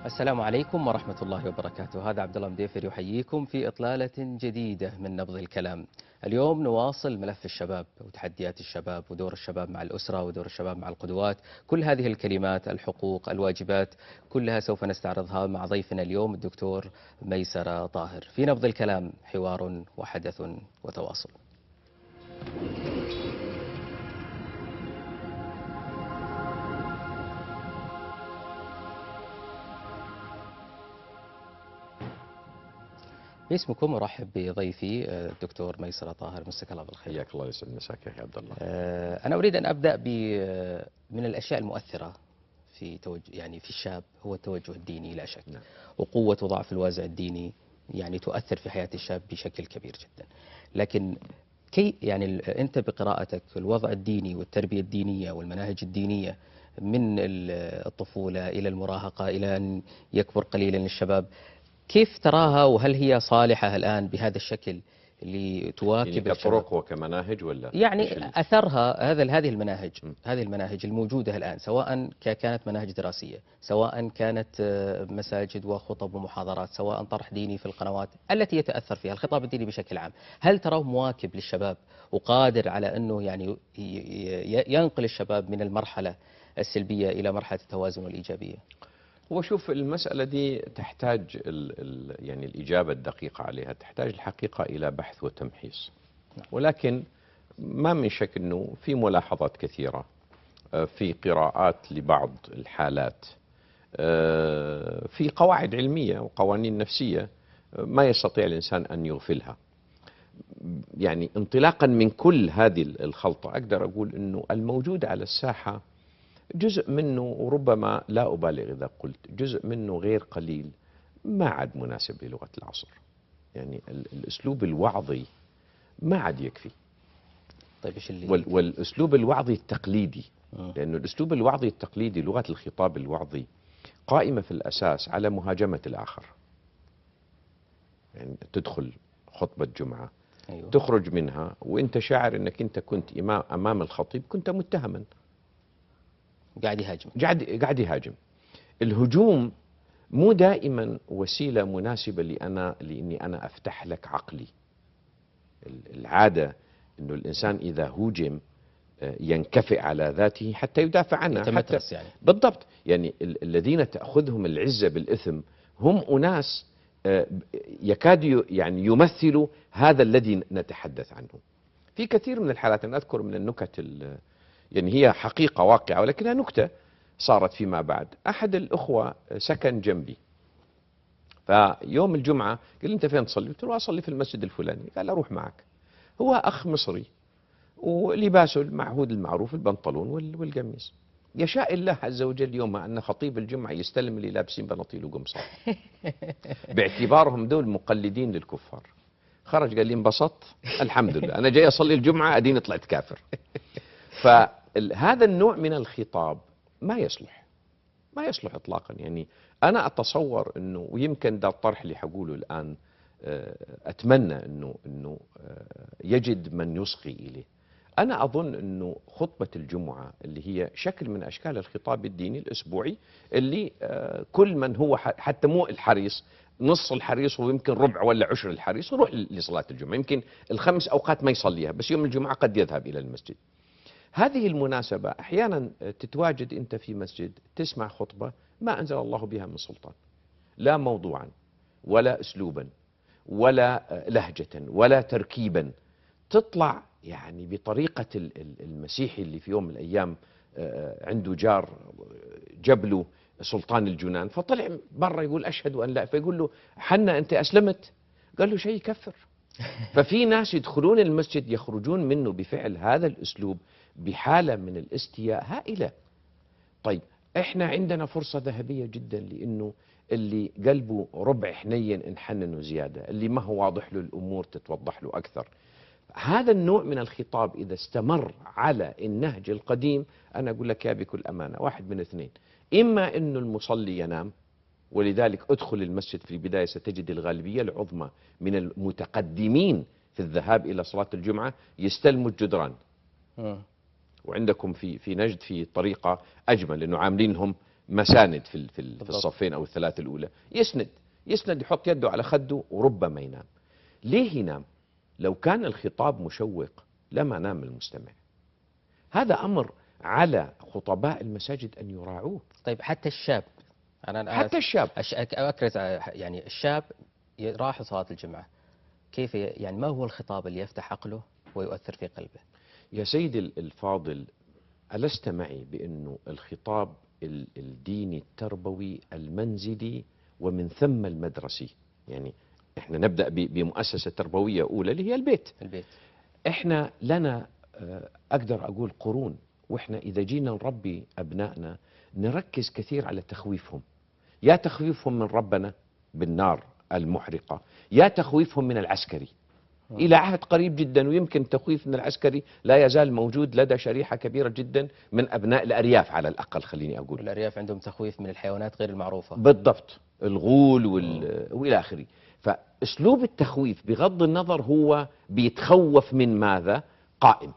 السلام عليكم ورحمة الله وبركاته. هذا عبد الله مديفر يحييكم في إطلالة جديدة من نبض الكلام. اليوم نواصل ملف الشباب وتحديات الشباب ودور الشباب مع الأسرة ودور الشباب مع القدوات. كل هذه الكلمات، الحقوق، الواجبات، كلها سوف نستعرضها مع ضيفنا اليوم الدكتور ميسرة طاهر في نبض الكلام، حوار وحدث وتواصل. باسمكم ارحب بضيفي الدكتور ميسرة طاهر، مساك الله بالخير. حياك الله، يسعد مساك يا عبد الله. انا اريد ان ابدا من الاشياء المؤثره في في الشاب هو التوجه الديني لا شك. نعم. وقوه وضعف الوازع الديني يعني تؤثر في حياه الشاب بشكل كبير جدا. لكن انت بقراءتك الوضع الديني والتربيه الدينيه والمناهج الدينيه من الطفوله الى المراهقه الى ان يكبر قليلا الشباب، كيف تراها وهل هي صالحة الآن بهذا الشكل لتواكب يعني كطرق وكمناهج ولا يعني أثرها هذه المناهج الموجودة الآن، سواء كانت مناهج دراسية، سواء كانت مساجد وخطب ومحاضرات، سواء طرح ديني في القنوات التي يتأثر فيها الخطاب الديني بشكل عام، هل تراه مواكب للشباب وقادر على أنه يعني ينقل الشباب من المرحلة السلبية إلى مرحلة التوازن والإيجابية؟ هو شوف، المسألة دي تحتاج يعني الإجابة الدقيقة عليها تحتاج الحقيقة إلى بحث وتمحيص. ولكن ما من شك أنه في ملاحظات كثيرة، في قراءات لبعض الحالات، في قواعد علمية وقوانين نفسية ما يستطيع الإنسان أن يغفلها. يعني انطلاقا من كل هذه الخلطة أقدر أقول أنه الموجود على الساحة جزء منه، وربما لا أبالغ إذا قلت جزء منه غير قليل، ما عاد مناسب للغة العصر. يعني الأسلوب الوعظي ما عاد يكفي. طيب إيش والأسلوب الوعظي التقليدي، لأنه الأسلوب الوعظي التقليدي، لغة الخطاب الوعظي قائمة في الأساس على مهاجمة الآخر. يعني تدخل خطبة جمعة، أيوة. تخرج منها وانت شاعر انك انت كنت امام الخطيب كنت متهما، قاعد يهاجم. الهجوم مو دائما وسيلة مناسبة لاني انا افتح لك عقلي. العادة انه الانسان اذا هوجم ينكفئ على ذاته حتى يدافع عنها، حتى يعني. بالضبط. يعني الذين تأخذهم العزة بالإثم هم أناس يكاد يعني يمثلوا هذا الذي نتحدث عنه. في كثير من الحالات، أنا أذكر من النكت يعني هي حقيقة واقعة ولكنها نكتة صارت فيما بعد. أحد الأخوة سكن جنبي، فيوم الجمعة قال لي أنت فين تصلي؟ قلت له أصلي في المسجد الفلاني. قال أروح معك. هو أخ مصري ولباسه المعهود المعروف، البنطلون والقميص. يشاء الله عز وجل يومها أن خطيب الجمعة يستلم اللي لابسين بناطيل وقمصان باعتبارهم دول مقلدين للكفار. خرج قال لي انبسطت الحمد لله، أنا جاي أصلي الجمعة أديني طلعت كافر. فهذا النوع من الخطاب ما يصلح إطلاقا. يعني أنا أتصور أنه، ويمكن ده الطرح اللي حقوله الآن، أتمنى أنه يجد من يصغي إليه. أنا أظن أنه خطبة الجمعة اللي هي شكل من أشكال الخطاب الديني الأسبوعي، اللي كل من هو حتى مو الحريص، نص الحريص ويمكن ربع ولا عشر الحريص يروح لصلاة الجمعة، يمكن الخمس أوقات ما يصليها، بس يوم الجمعة قد يذهب إلى المسجد. هذه المناسبة أحيانا تتواجد أنت في مسجد تسمع خطبة ما أنزل الله بها من سلطان، لا موضوعا ولا أسلوبا ولا لهجة ولا تركيبا، تطلع يعني بطريقة المسيحي اللي في يوم من الأيام عنده جار جبله سلطان الجنان، فطلع برا يقول أشهد أن لا، فيقول له حنا أنت أسلمت؟ قال له شيء يكفر. ففي ناس يدخلون المسجد يخرجون منه بفعل هذا الأسلوب بحالة من الاستياء هائلة. طيب احنا عندنا فرصة ذهبية جدا، لأنه اللي قلبه ربع حنين انحنن زيادة، اللي ما هو واضح له الأمور تتوضح له أكثر. هذا النوع من الخطاب إذا استمر على النهج القديم، أنا أقول لك يا بكل أمانة واحد من اثنين: إما أنه المصلي ينام، ولذلك ادخل المسجد في البداية ستجد الغالبية العظمى من المتقدمين في الذهاب إلى صلاة الجمعة يستلموا الجدران. وعندكم في نجد في طريقة أجمل، أنه عاملينهم مساند في بالضبط. الصفين أو الثلاثة الأولى، يسند يحط يده على خده وربما ينام. ليه ينام؟ لو كان الخطاب مشوق لما نام المستمع. هذا أمر على خطباء المساجد أن يراعوه. طيب حتى الشاب، حتى الشاب أكرز يعني الشاب راح صلاة الجمعة، كيف يعني ما هو الخطاب اللي يفتح عقله ويؤثر في قلبه؟ يا سيدي الفاضل، ألست معي بأنه الخطاب الديني التربوي المنزلي ومن ثم المدرسي، يعني احنا نبدأ بمؤسسة تربوية أولى اللي هي البيت. احنا لنا أقدر أقول قرون، واحنا إذا جينا نربي أبنائنا نركز كثير على تخويفهم، يا تخويفهم من ربنا بالنار المحرقة، يا تخويفهم من العسكري. إلى عهد قريب جدا، ويمكن تخويف من العسكري لا يزال موجود لدى شريحة كبيرة جدا من أبناء الأرياف على الأقل، خليني أقول. الأرياف عندهم تخويف من الحيوانات غير المعروفة. بالضبط، الغول وإلى آخره. فأسلوب التخويف بغض النظر هو بيتخوف من ماذا قائم.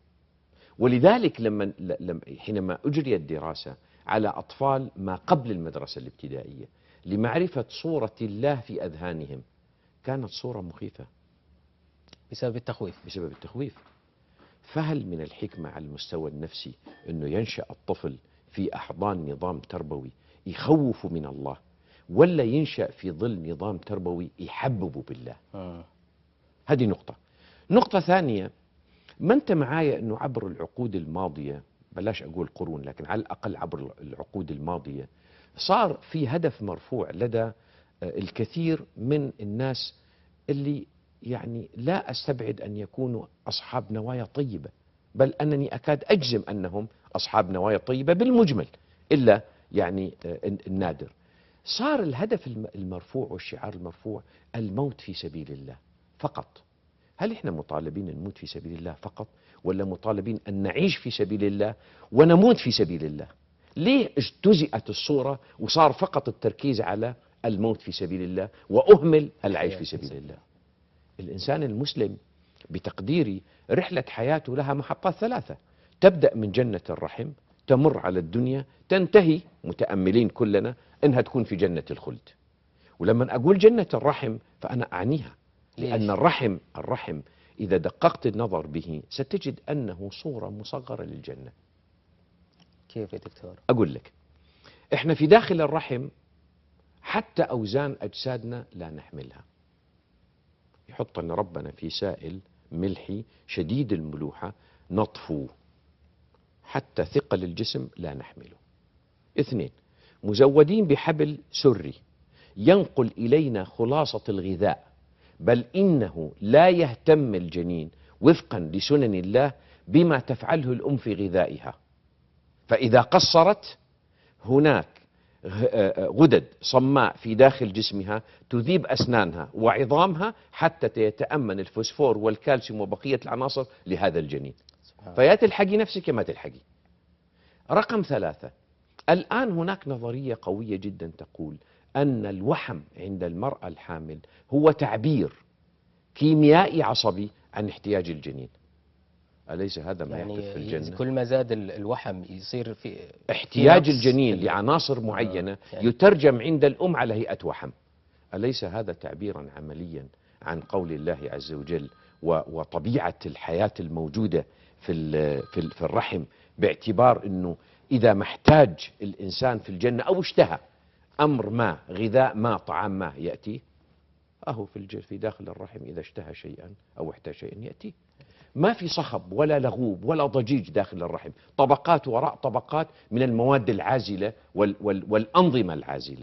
ولذلك حينما أجريت دراسة على أطفال ما قبل المدرسة الابتدائية لمعرفة صورة الله في أذهانهم، كانت صورة مخيفة بسبب التخويف. بسبب التخويف. فهل من الحكمة على المستوى النفسي أنه ينشأ الطفل في أحضان نظام تربوي يخوف من الله، ولا ينشأ في ظل نظام تربوي يحبب بالله؟ هذه نقطة. نقطة ثانية، ما أنت معايا أنه عبر العقود الماضية، بلاش أقول قرون لكن على الأقل عبر العقود الماضية، صار في هدف مرفوع لدى الكثير من الناس اللي يعني لا أستبعد أن يكونوا أصحاب نوايا طيبة، بل أنني أكاد أجزم أنهم أصحاب نوايا طيبة بالمجمل، إلا يعني النادر. صار الهدف المرفوع والشعار المرفوع الموت في سبيل الله فقط. هل إحنا مطالبين نموت في سبيل الله فقط، ولا مطالبين أن نعيش في سبيل الله ونموت في سبيل الله؟ ليه اجتزئت الصورة وصار فقط التركيز على الموت في سبيل الله وأهمل العيش في سبيل الله؟ الإنسان المسلم بتقديري رحلة حياته لها محطات ثلاثة، تبدأ من جنة الرحم، تمر على الدنيا، تنتهي متأملين كلنا أنها تكون في جنة الخلد. ولما أقول جنة الرحم فأنا أعنيها، لأن الرحم إذا دققت النظر به ستجد أنه صورة مصغرة للجنة. كيف يا دكتور؟ أقول لك، إحنا في داخل الرحم حتى أوزان أجسادنا لا نحملها. يحط لنا ربنا في سائل ملحي شديد الملوحة نطفو، حتى ثقل الجسم لا نحمله. 2، مزودين بحبل سري ينقل إلينا خلاصة الغذاء، بل إنه لا يهتم الجنين وفقا لسنن الله بما تفعله الأم في غذائها، فإذا قصرت هناك غدد صماء في داخل جسمها تذيب أسنانها وعظامها حتى يتأمن الفوسفور والكالسيوم وبقية العناصر لهذا الجنين. فيا تلحقي نفسك ما تلحقي. رقم 3، الآن هناك نظرية قوية جدا تقول أن الوحم عند المرأة الحامل هو تعبير كيميائي عصبي عن احتياج الجنين. أليس هذا ما يحدث في الجنة؟ كل ما زاد الوحم يصير في احتياج الجنين لعناصر معينة يترجم عند الأم على هيئة وحم. أليس هذا تعبيرا عمليا عن قول الله عز وجل وطبيعة الحياة الموجودة في الرحم، باعتبار أنه إذا ما احتاج الإنسان في الجنة أو اشتهى أمر ما، غذاء ما، طعام ما، يأتي أهو في داخل الرحم إذا اشتهى شيئا أو احتاج شيئا يأتي. ما في صخب ولا لغوب ولا ضجيج داخل الرحم، طبقات وراء طبقات من المواد العازلة والأنظمة العازلة.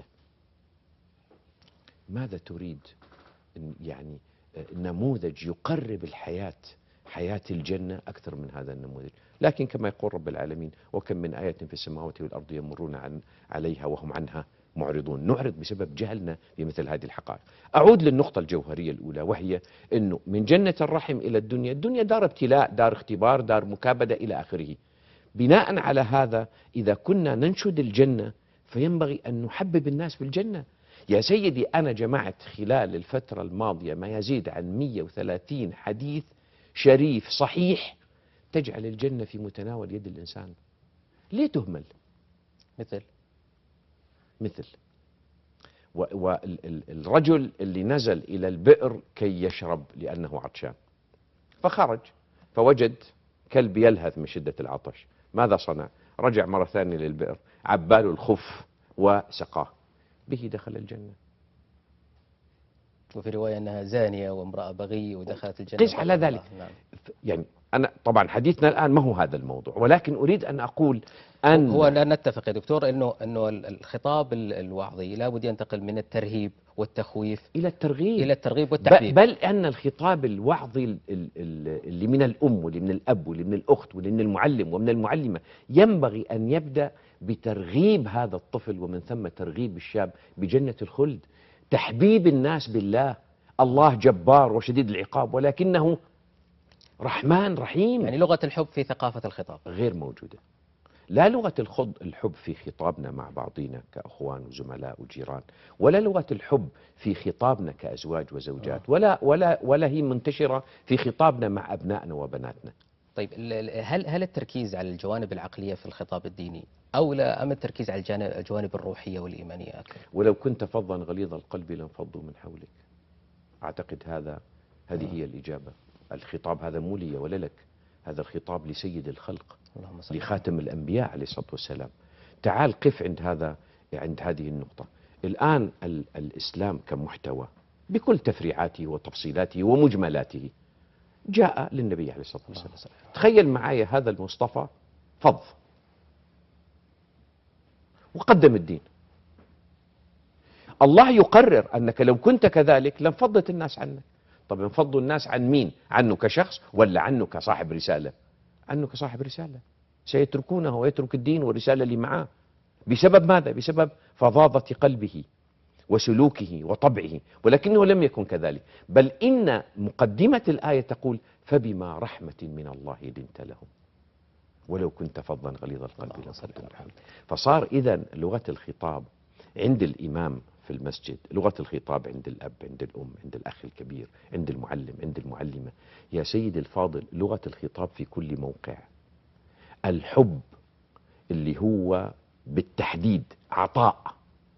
ماذا تريد؟ يعني نموذج يقرب حياة الجنة أكثر من هذا النموذج. لكن كما يقول رب العالمين: وكم من آية في السماوات والأرض يمرون عليها وهم عنها معرضون. نعرض بسبب جهلنا بمثل هذه الحقائق. أعود للنقطة الجوهرية الأولى، وهي أنه من جنة الرحم إلى الدنيا دار ابتلاء، دار اختبار، دار مكابدة إلى آخره. بناء على هذا إذا كنا ننشد الجنة فينبغي أن نحبب الناس بالجنة. يا سيدي، أنا جمعت خلال الفترة الماضية ما يزيد عن 130 حديث شريف صحيح تجعل الجنة في متناول يد الإنسان. ليه تهمل؟ مثل مثل والرجل اللي نزل إلى البئر كي يشرب لأنه عطشان، فخرج فوجد كلب يلهث من شدة العطش. ماذا صنع؟ رجع مرة ثانية للبئر، عباله الخف وسقاه، به دخل الجنة. وفي رواية أنها زانية وامرأة بغي ودخلت الجنة. قس على ذلك. نعم. يعني أنا طبعا حديثنا الآن ما هو هذا الموضوع، ولكن أريد أن أقول أن هو نتفق يا دكتور أنه الخطاب الوعظي لا بد ينتقل من الترهيب والتخويف إلى الترغيب، إلى الترغيب والتحبيب. بل أن الخطاب الوعظي اللي من الأم واللي من الأب واللي من الأخت واللي من المعلم ومن المعلمة ينبغي أن يبدأ بترغيب هذا الطفل ومن ثم ترغيب الشاب بجنة الخلد، تحبيب الناس بالله. الله جبار وشديد العقاب ولكنه رحمن رحيم. يعني لغة الحب في ثقافة الخطاب غير موجودة. لا لغة الحب في خطابنا مع بعضنا كأخوان وزملاء وجيران، ولا لغة الحب في خطابنا كأزواج وزوجات، ولا هي منتشرة في خطابنا مع أبنائنا وبناتنا. طيب هل التركيز على الجوانب العقلية في الخطاب الديني أولى أم التركيز على الجوانب الروحية والإيمانية أكثر؟ ولو كنت فظا غليظ القلب لانفضوا من حولك. أعتقد هذه هي الإجابة. الخطاب هذا مو لي ولا لك، هذا الخطاب لسيد الخلق، لخاتم الأنبياء عليه الصلاة والسلام. تعال قف عند هذه النقطة. الآن الإسلام كمحتوى بكل تفريعاته وتفصيلاته ومجملاته جاء للنبي عليه الصلاة والسلام. تخيل معي هذا المصطفى فض وقدم الدين. الله يقرر أنك لو كنت كذلك لانفضت الناس عنك. طب انفضوا الناس عن مين؟ عنه كشخص ولا عنه كصاحب رسالة؟ عنه كصاحب رسالة. سيتركونه ويترك الدين والرسالة اللي معاه. بسبب ماذا؟ بسبب فظاظة قلبه وسلوكه وطبعه، ولكنه لم يكن كذلك. بل إن مقدمة الآية تقول فبما رحمة من الله لنت لهم ولو كنت فظا غليظ القلب لانفضوا من حولك. فصار إذن لغة الخطاب عند الإمام في المسجد، لغة الخطاب عند الأب، عند الأم، عند الأخ الكبير، عند المعلم، عند المعلمة. يا سيدي الفاضل، لغة الخطاب في كل موقع. الحب اللي هو بالتحديد عطاء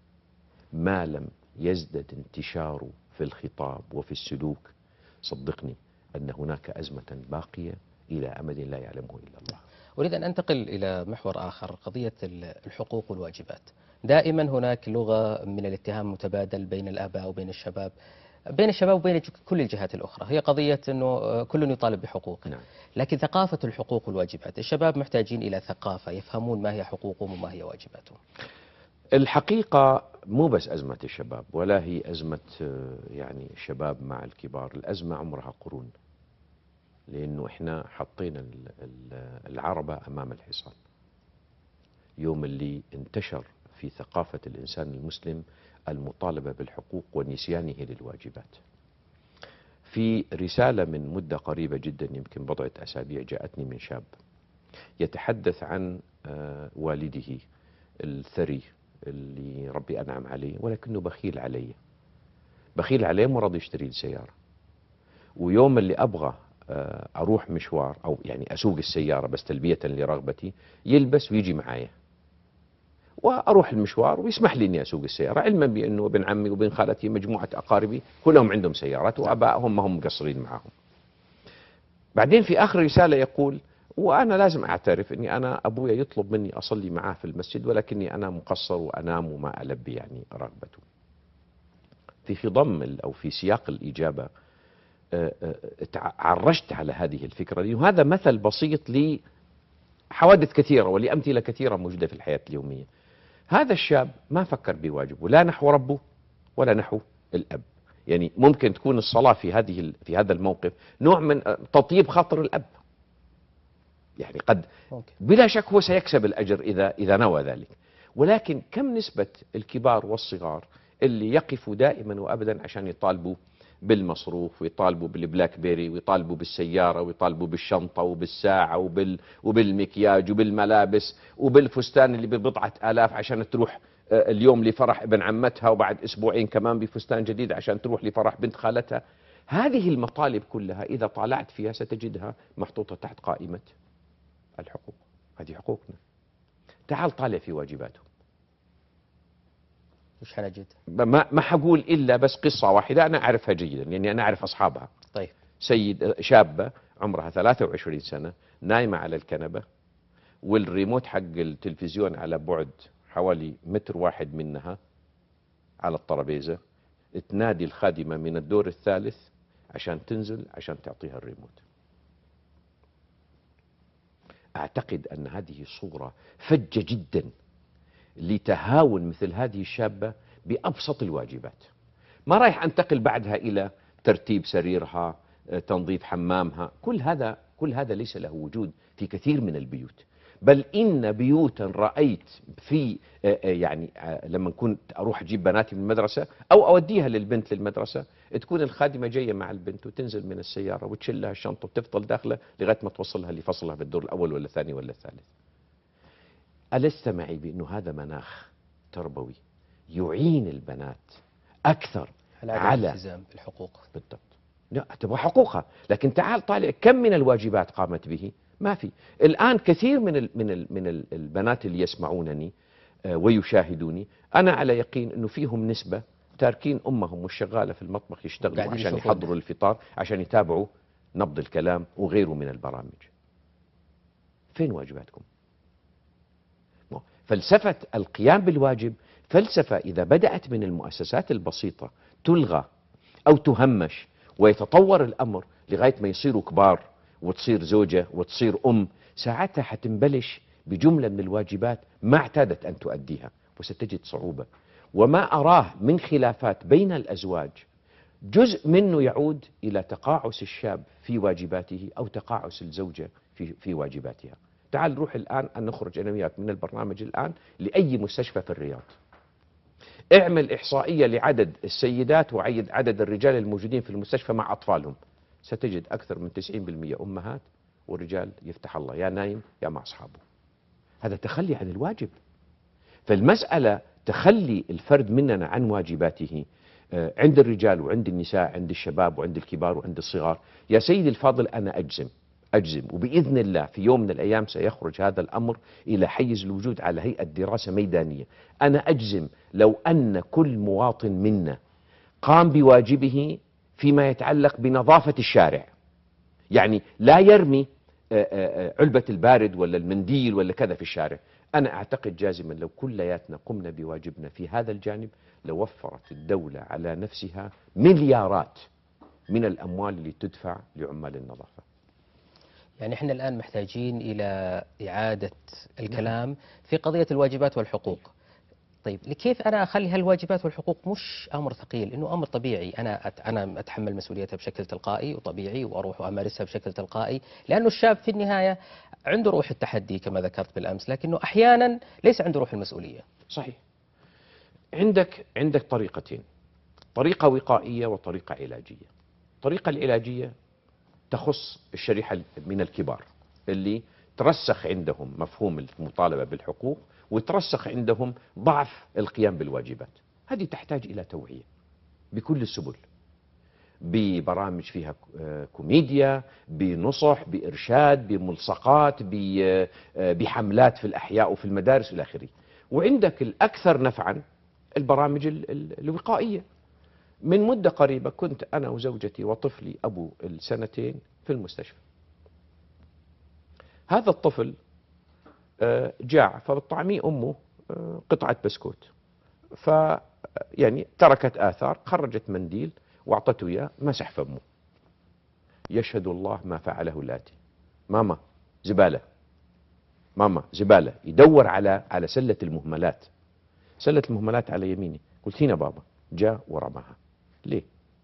ما لم يزدد انتشاره في الخطاب وفي السلوك، صدقني أن هناك أزمة باقية إلى أمد لا يعلمه إلا الله. أريد أن أنتقل إلى محور آخر، قضية الحقوق والواجبات. دائما هناك لغة من الاتهام المتبادل بين الآباء وبين الشباب، وبين كل الجهات الأخرى، هي قضية أنه كل يطالب بحقوقه. نعم. لكن ثقافة الحقوق والواجبات، الشباب محتاجين إلى ثقافة يفهمون ما هي حقوقهم وما هي واجباتهم. الحقيقة مو بس أزمة الشباب، ولا هي أزمة يعني الشباب مع الكبار. الأزمة عمرها قرون، لأنه إحنا حطينا العربة أمام الحصان. يوم اللي انتشر في ثقافة الإنسان المسلم المطالبة بالحقوق ونسيانه للواجبات. في رسالة من مدة قريبة جدا، يمكن بضعة أسابيع، جاءتني من شاب يتحدث عن والده الثري اللي ربي أنعم عليه، ولكنه بخيل عليه ما رضي يشتري لي سيارة. ويوم اللي أبغى أروح مشوار أو يعني أسوق السيارة بس تلبية لرغبتي، يلبس ويجي معايا وأروح المشوار ويسمح لي أني أسوق السيارة، علما بأنه ابن عمي وابن خالتي مجموعة أقاربي كلهم عندهم سيارات وأبائهم ما هم مقصرين معهم. بعدين في آخر رسالة يقول: وأنا لازم أعترف أني أنا أبويا يطلب مني أصلي معاه في المسجد، ولكني أنا مقصر وأنام وما ألبي يعني رغبته. في خضم أو في سياق الإجابة عرجت على هذه الفكرة، لأنه هذا مثل بسيط لحوادث كثيرة ولأمثلة كثيرة موجودة في الحياة اليومية. هذا الشاب ما فكر بواجبه لا نحو ربه ولا نحو الأب. يعني ممكن تكون الصلاة في هذا الموقف نوع من تطيب خاطر الأب، يعني قد بلا شك هو سيكسب الأجر إذا نوى ذلك. ولكن كم نسبة الكبار والصغار اللي يقفوا دائما وأبدا عشان يطالبوا بالمصروف ويطالبوا بالبلاك بيري ويطالبوا بالسيارة ويطالبوا بالشنطة وبالساعة وبالمكياج وبالملابس وبالفستان اللي ببضعة آلاف عشان تروح اليوم لفرح ابن عمتها، وبعد أسبوعين كمان بفستان جديد عشان تروح لفرح بنت خالتها. هذه المطالب كلها إذا طالعت فيها ستجدها محطوطة تحت قائمة الحقوق. هذه حقوقنا. تعال طالع في واجباته. مش حنجد. ما حقول إلا بس قصة واحدة أنا أعرفها جيدا، لأني أنا أعرف أصحابها. طيب. شابة عمرها 23 سنة نايمة على الكنبة، والريموت حق التلفزيون على بعد حوالي متر واحد منها على الطرابيزة. تنادي الخادمة من الدور الثالث عشان تنزل عشان تعطيها الريموت. أعتقد أن هذه صورة فجة جدا لتهاون مثل هذه الشابة بأبسط الواجبات. ما رايح أنتقل بعدها إلى ترتيب سريرها، تنظيف حمامها، كل هذا ليس له وجود في كثير من البيوت. بل إن بيوتا رأيت في يعني لما كنت أروح أجيب بناتي من المدرسة أو أوديها للبنت للمدرسة، تكون الخادمة جاية مع البنت وتنزل من السيارة وتشيل لها الشنطة وتفضل داخلة لغاية ما توصلها لفصلها بالدور الأول ولا الثاني ولا الثالث. ألست معي بأنه هذا مناخ تربوي يعين البنات أكثر على الالتزام بالحقوق؟ بالضبط. لا تبغى حقوقها، لكن تعال طالع كم من الواجبات قامت به. ما في. الآن كثير من البنات اللي يسمعونني ويشاهدوني، أنا على يقين أنه فيهم نسبة تاركين أمهم والشغالة في المطبخ يشتغلوا عشان يحضروا الفطار، عشان يتابعوا نبض الكلام وغيره من البرامج. فين واجباتكم؟ فلسفة القيام بالواجب فلسفة إذا بدأت من المؤسسات البسيطة تلغى أو تهمش ويتطور الأمر لغاية ما يصيروا كبار وتصير زوجة وتصير ساعتها حتنبلش بجملة من الواجبات ما اعتادت أن تؤديها وستجد صعوبة. وما أراه من خلافات بين الأزواج جزء منه يعود إلى تقاعس الشاب في واجباته أو تقاعس الزوجة في واجباتها. تعال نروح الآن أن نخرج أنا وياك من البرنامج الآن لأي مستشفى في الرياض، اعمل إحصائية لعدد السيدات وعدد الرجال الموجودين في المستشفى مع أطفالهم، ستجد أكثر من 90% أمهات، والرجال يفتح الله يا نايم يا مع أصحابه. هذا تخلي عن الواجب. فالمسألة تخلي الفرد مننا عن واجباته عند الرجال وعند النساء، عند الشباب وعند الكبار وعند الصغار. يا سيدي الفاضل أنا أجزم وبإذن الله في يوم من الأيام سيخرج هذا الأمر إلى حيز الوجود على هيئة دراسة ميدانية. أنا أجزم لو أن كل مواطن منا قام بواجبه فيما يتعلق بنظافة الشارع، يعني لا يرمي علبة البارد ولا المنديل ولا كذا في الشارع، أنا أعتقد جازما لو كلياتنا قمنا بواجبنا في هذا الجانب لوفرت الدولة على نفسها مليارات من الأموال اللي تدفع لعمال النظافة. يعني احنا الآن محتاجين إلى إعادة الكلام في قضية الواجبات والحقوق. طيب كيف أنا أخلي هالواجبات والحقوق مش أمر ثقيل، إنه أمر طبيعي أنا أتحمل مسؤوليتها بشكل تلقائي وطبيعي وأروح وأمارسها بشكل تلقائي، لأنه الشاب في النهاية عنده روح التحدي كما ذكرت بالأمس، لكنه أحيانا ليس عنده روح المسؤولية. صحيح. عندك طريقتين، طريقة وقائية وطريقة علاجية. الطريقة العلاجية تخص الشريحة من الكبار اللي ترسخ عندهم مفهوم المطالبة بالحقوق وترسخ عندهم ضعف القيام بالواجبات. هذه تحتاج إلى توعية بكل السبل، ببرامج فيها كوميديا، بنصح، بإرشاد، بملصقات، بحملات في الأحياء وفي المدارس إلى آخره. وعندك الأكثر نفعا البرامج الوقائية. من مدة قريبة كنت أنا وزوجتي وطفلي أبو السنتين في المستشفى. هذا الطفل جاع فبالطعمي أمه قطعة بسكوت، يعني تركت آثار، خرجت منديل وأعطته إياه مسح فمه. يشهد الله ما فعله الآتي: ماما زبالة، ماما زبالة. يدور على سلة المهملات، سلة المهملات على يميني. قلت هنا بابا، جاء ورماها. ليه؟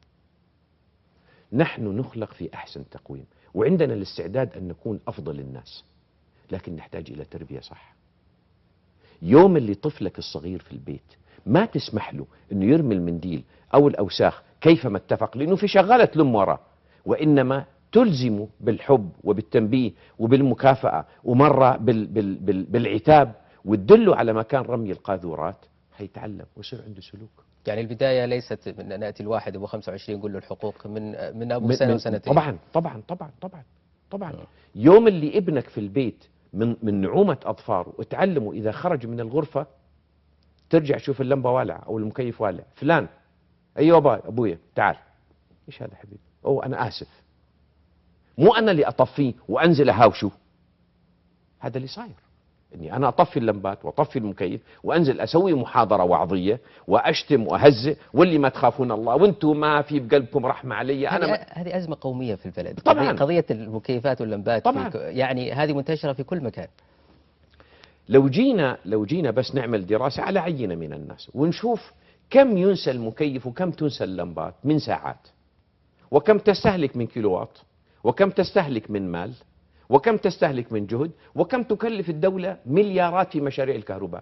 نحن نخلق في أحسن تقويم وعندنا الاستعداد أن نكون أفضل الناس، لكن نحتاج إلى تربية صح. يوم اللي طفلك الصغير في البيت ما تسمح له أنه يرمي المنديل أو الأوساخ كيفما اتفق لأنه في شغالة لم وراه، وإنما تلزمه بالحب وبالتنبيه وبالمكافأة ومرة بالعتاب وتدله على مكان رمي القاذورات، هيتعلم ويصير عنده سلوك. يعني البداية ليست من أن نأتي الواحد أبو 25 نقول له الحقوق من أبو سنة وسنتين. طبعا طبعا طبعا طبعا طبعا. يوم اللي ابنك في البيت من نعومة أظفاره وتعلمه إذا خرج من الغرفة ترجع تشوف اللمبة والعة أو المكيف والع. فلان، أيوة أبويا تعال. إيش هذا حبيبي؟ أنا آسف، مو أنا اللي أطفيه وأنزل أهاوشه. هذا اللي صاير، اني انا اطفي اللمبات واطفي المكيف وانزل اسوي محاضره وعظيه واشتم واهزئ، واللي ما تخافون الله وانتم ما في بقلبكم رحمه علي. هذه ازمه قوميه في البلد طبعا. قضيه المكيفات واللمبات طبعا. يعني هذه منتشره في كل مكان. لو جينا بس نعمل دراسه على عينه من الناس ونشوف كم ينسى المكيف وكم تنسى اللمبات من ساعات، وكم تستهلك من كيلووات، وكم تستهلك من مال، وكم تستهلك من جهد، وكم تكلف الدولة مليارات في مشاريع الكهرباء،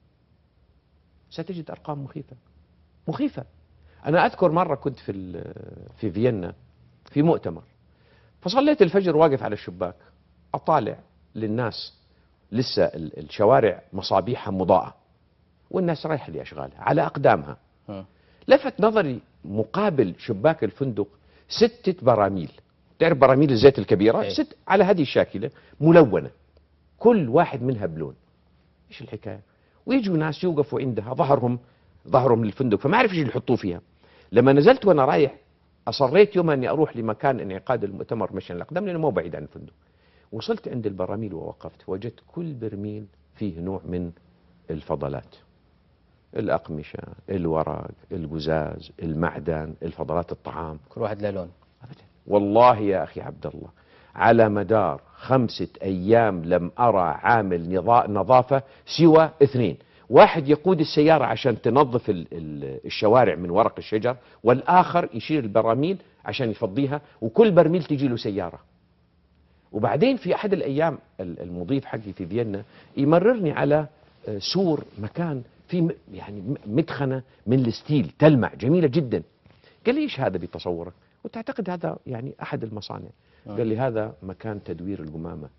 ستجد أرقام مخيفة. أنا أذكر مرة كنت في فيينا في مؤتمر، فصليت الفجر واقف على الشباك أطالع للناس، لسه الشوارع مصابيحها مضاءة والناس رايحة لأشغالها على أقدامها. لفت نظري مقابل شباك الفندق 6 براميل، تعرف براميل الزيت الكبيرة؟ 6 على هذه الشاكلة ملونة، كل واحد منها بلون. ايش الحكاية؟ ويجوا ناس يوقفوا عندها ظهرهم للفندق، فما اعرف ايش اللي يحطوه فيها. لما نزلت وانا رايح اصريت يوم اني اروح لمكان انعقاد المؤتمر مشان الاقدام لانه مو بعيد عن الفندق. وصلت عند البراميل ووقفت، وجدت كل برميل فيه نوع من الفضلات، الأقمشة، الورق، القزاز، المعدن، الفضلات الطعام، كل واحد له لون. أبدا والله يا أخي عبد الله، على مدار 5 أيام لم أرى عامل نظافة سوى 2. واحد يقود السيارة عشان تنظف الشوارع من ورق الشجر، والآخر يشيل البراميل عشان يفضيها، وكل برميل تجي له سيارة. وبعدين في أحد الأيام المضيف حقي في فيينا يمررني على سور مكان في يعني مدخنة من الستيل تلمع جميلة جدا. قال لي ايش هذا بتصورك؟ وتعتقد هذا يعني احد المصانع. قال لي هذا مكان تدوير القمامة.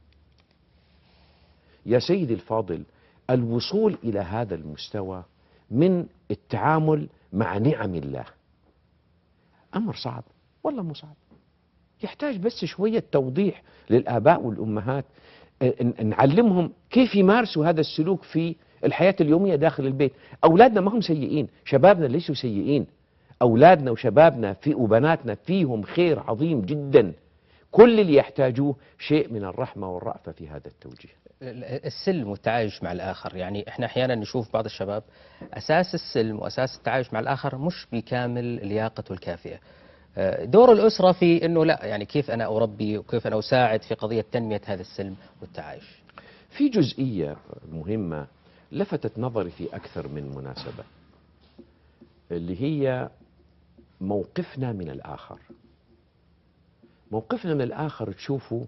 يا سيدي الفاضل، الوصول الى هذا المستوى من التعامل مع نعم الله امر صعب، والله مو صعب، يحتاج بس شوية توضيح للآباء والأمهات، نعلمهم كيف يمارسوا هذا السلوك في الحياة اليومية داخل البيت. أولادنا ما هم سيئين، شبابنا ليسوا سيئين، أولادنا وشبابنا وبناتنا فيهم خير عظيم جدا، كل اللي يحتاجوه شيء من الرحمة والرأفة في هذا التوجيه. السلم والتعايش مع الآخر، يعني احنا أحيانا نشوف بعض الشباب أساس السلم وأساس التعايش مع الآخر مش بكامل لياقته الكافية. دور الأسرة في أنه لا، يعني كيف أنا أربي وكيف أنا أساعد في قضية تنمية هذا السلم والتعايش. في جزئية مهمة لفتت نظري في أكثر من مناسبة، اللي هي موقفنا من الآخر. موقفنا من الآخر تشوفوا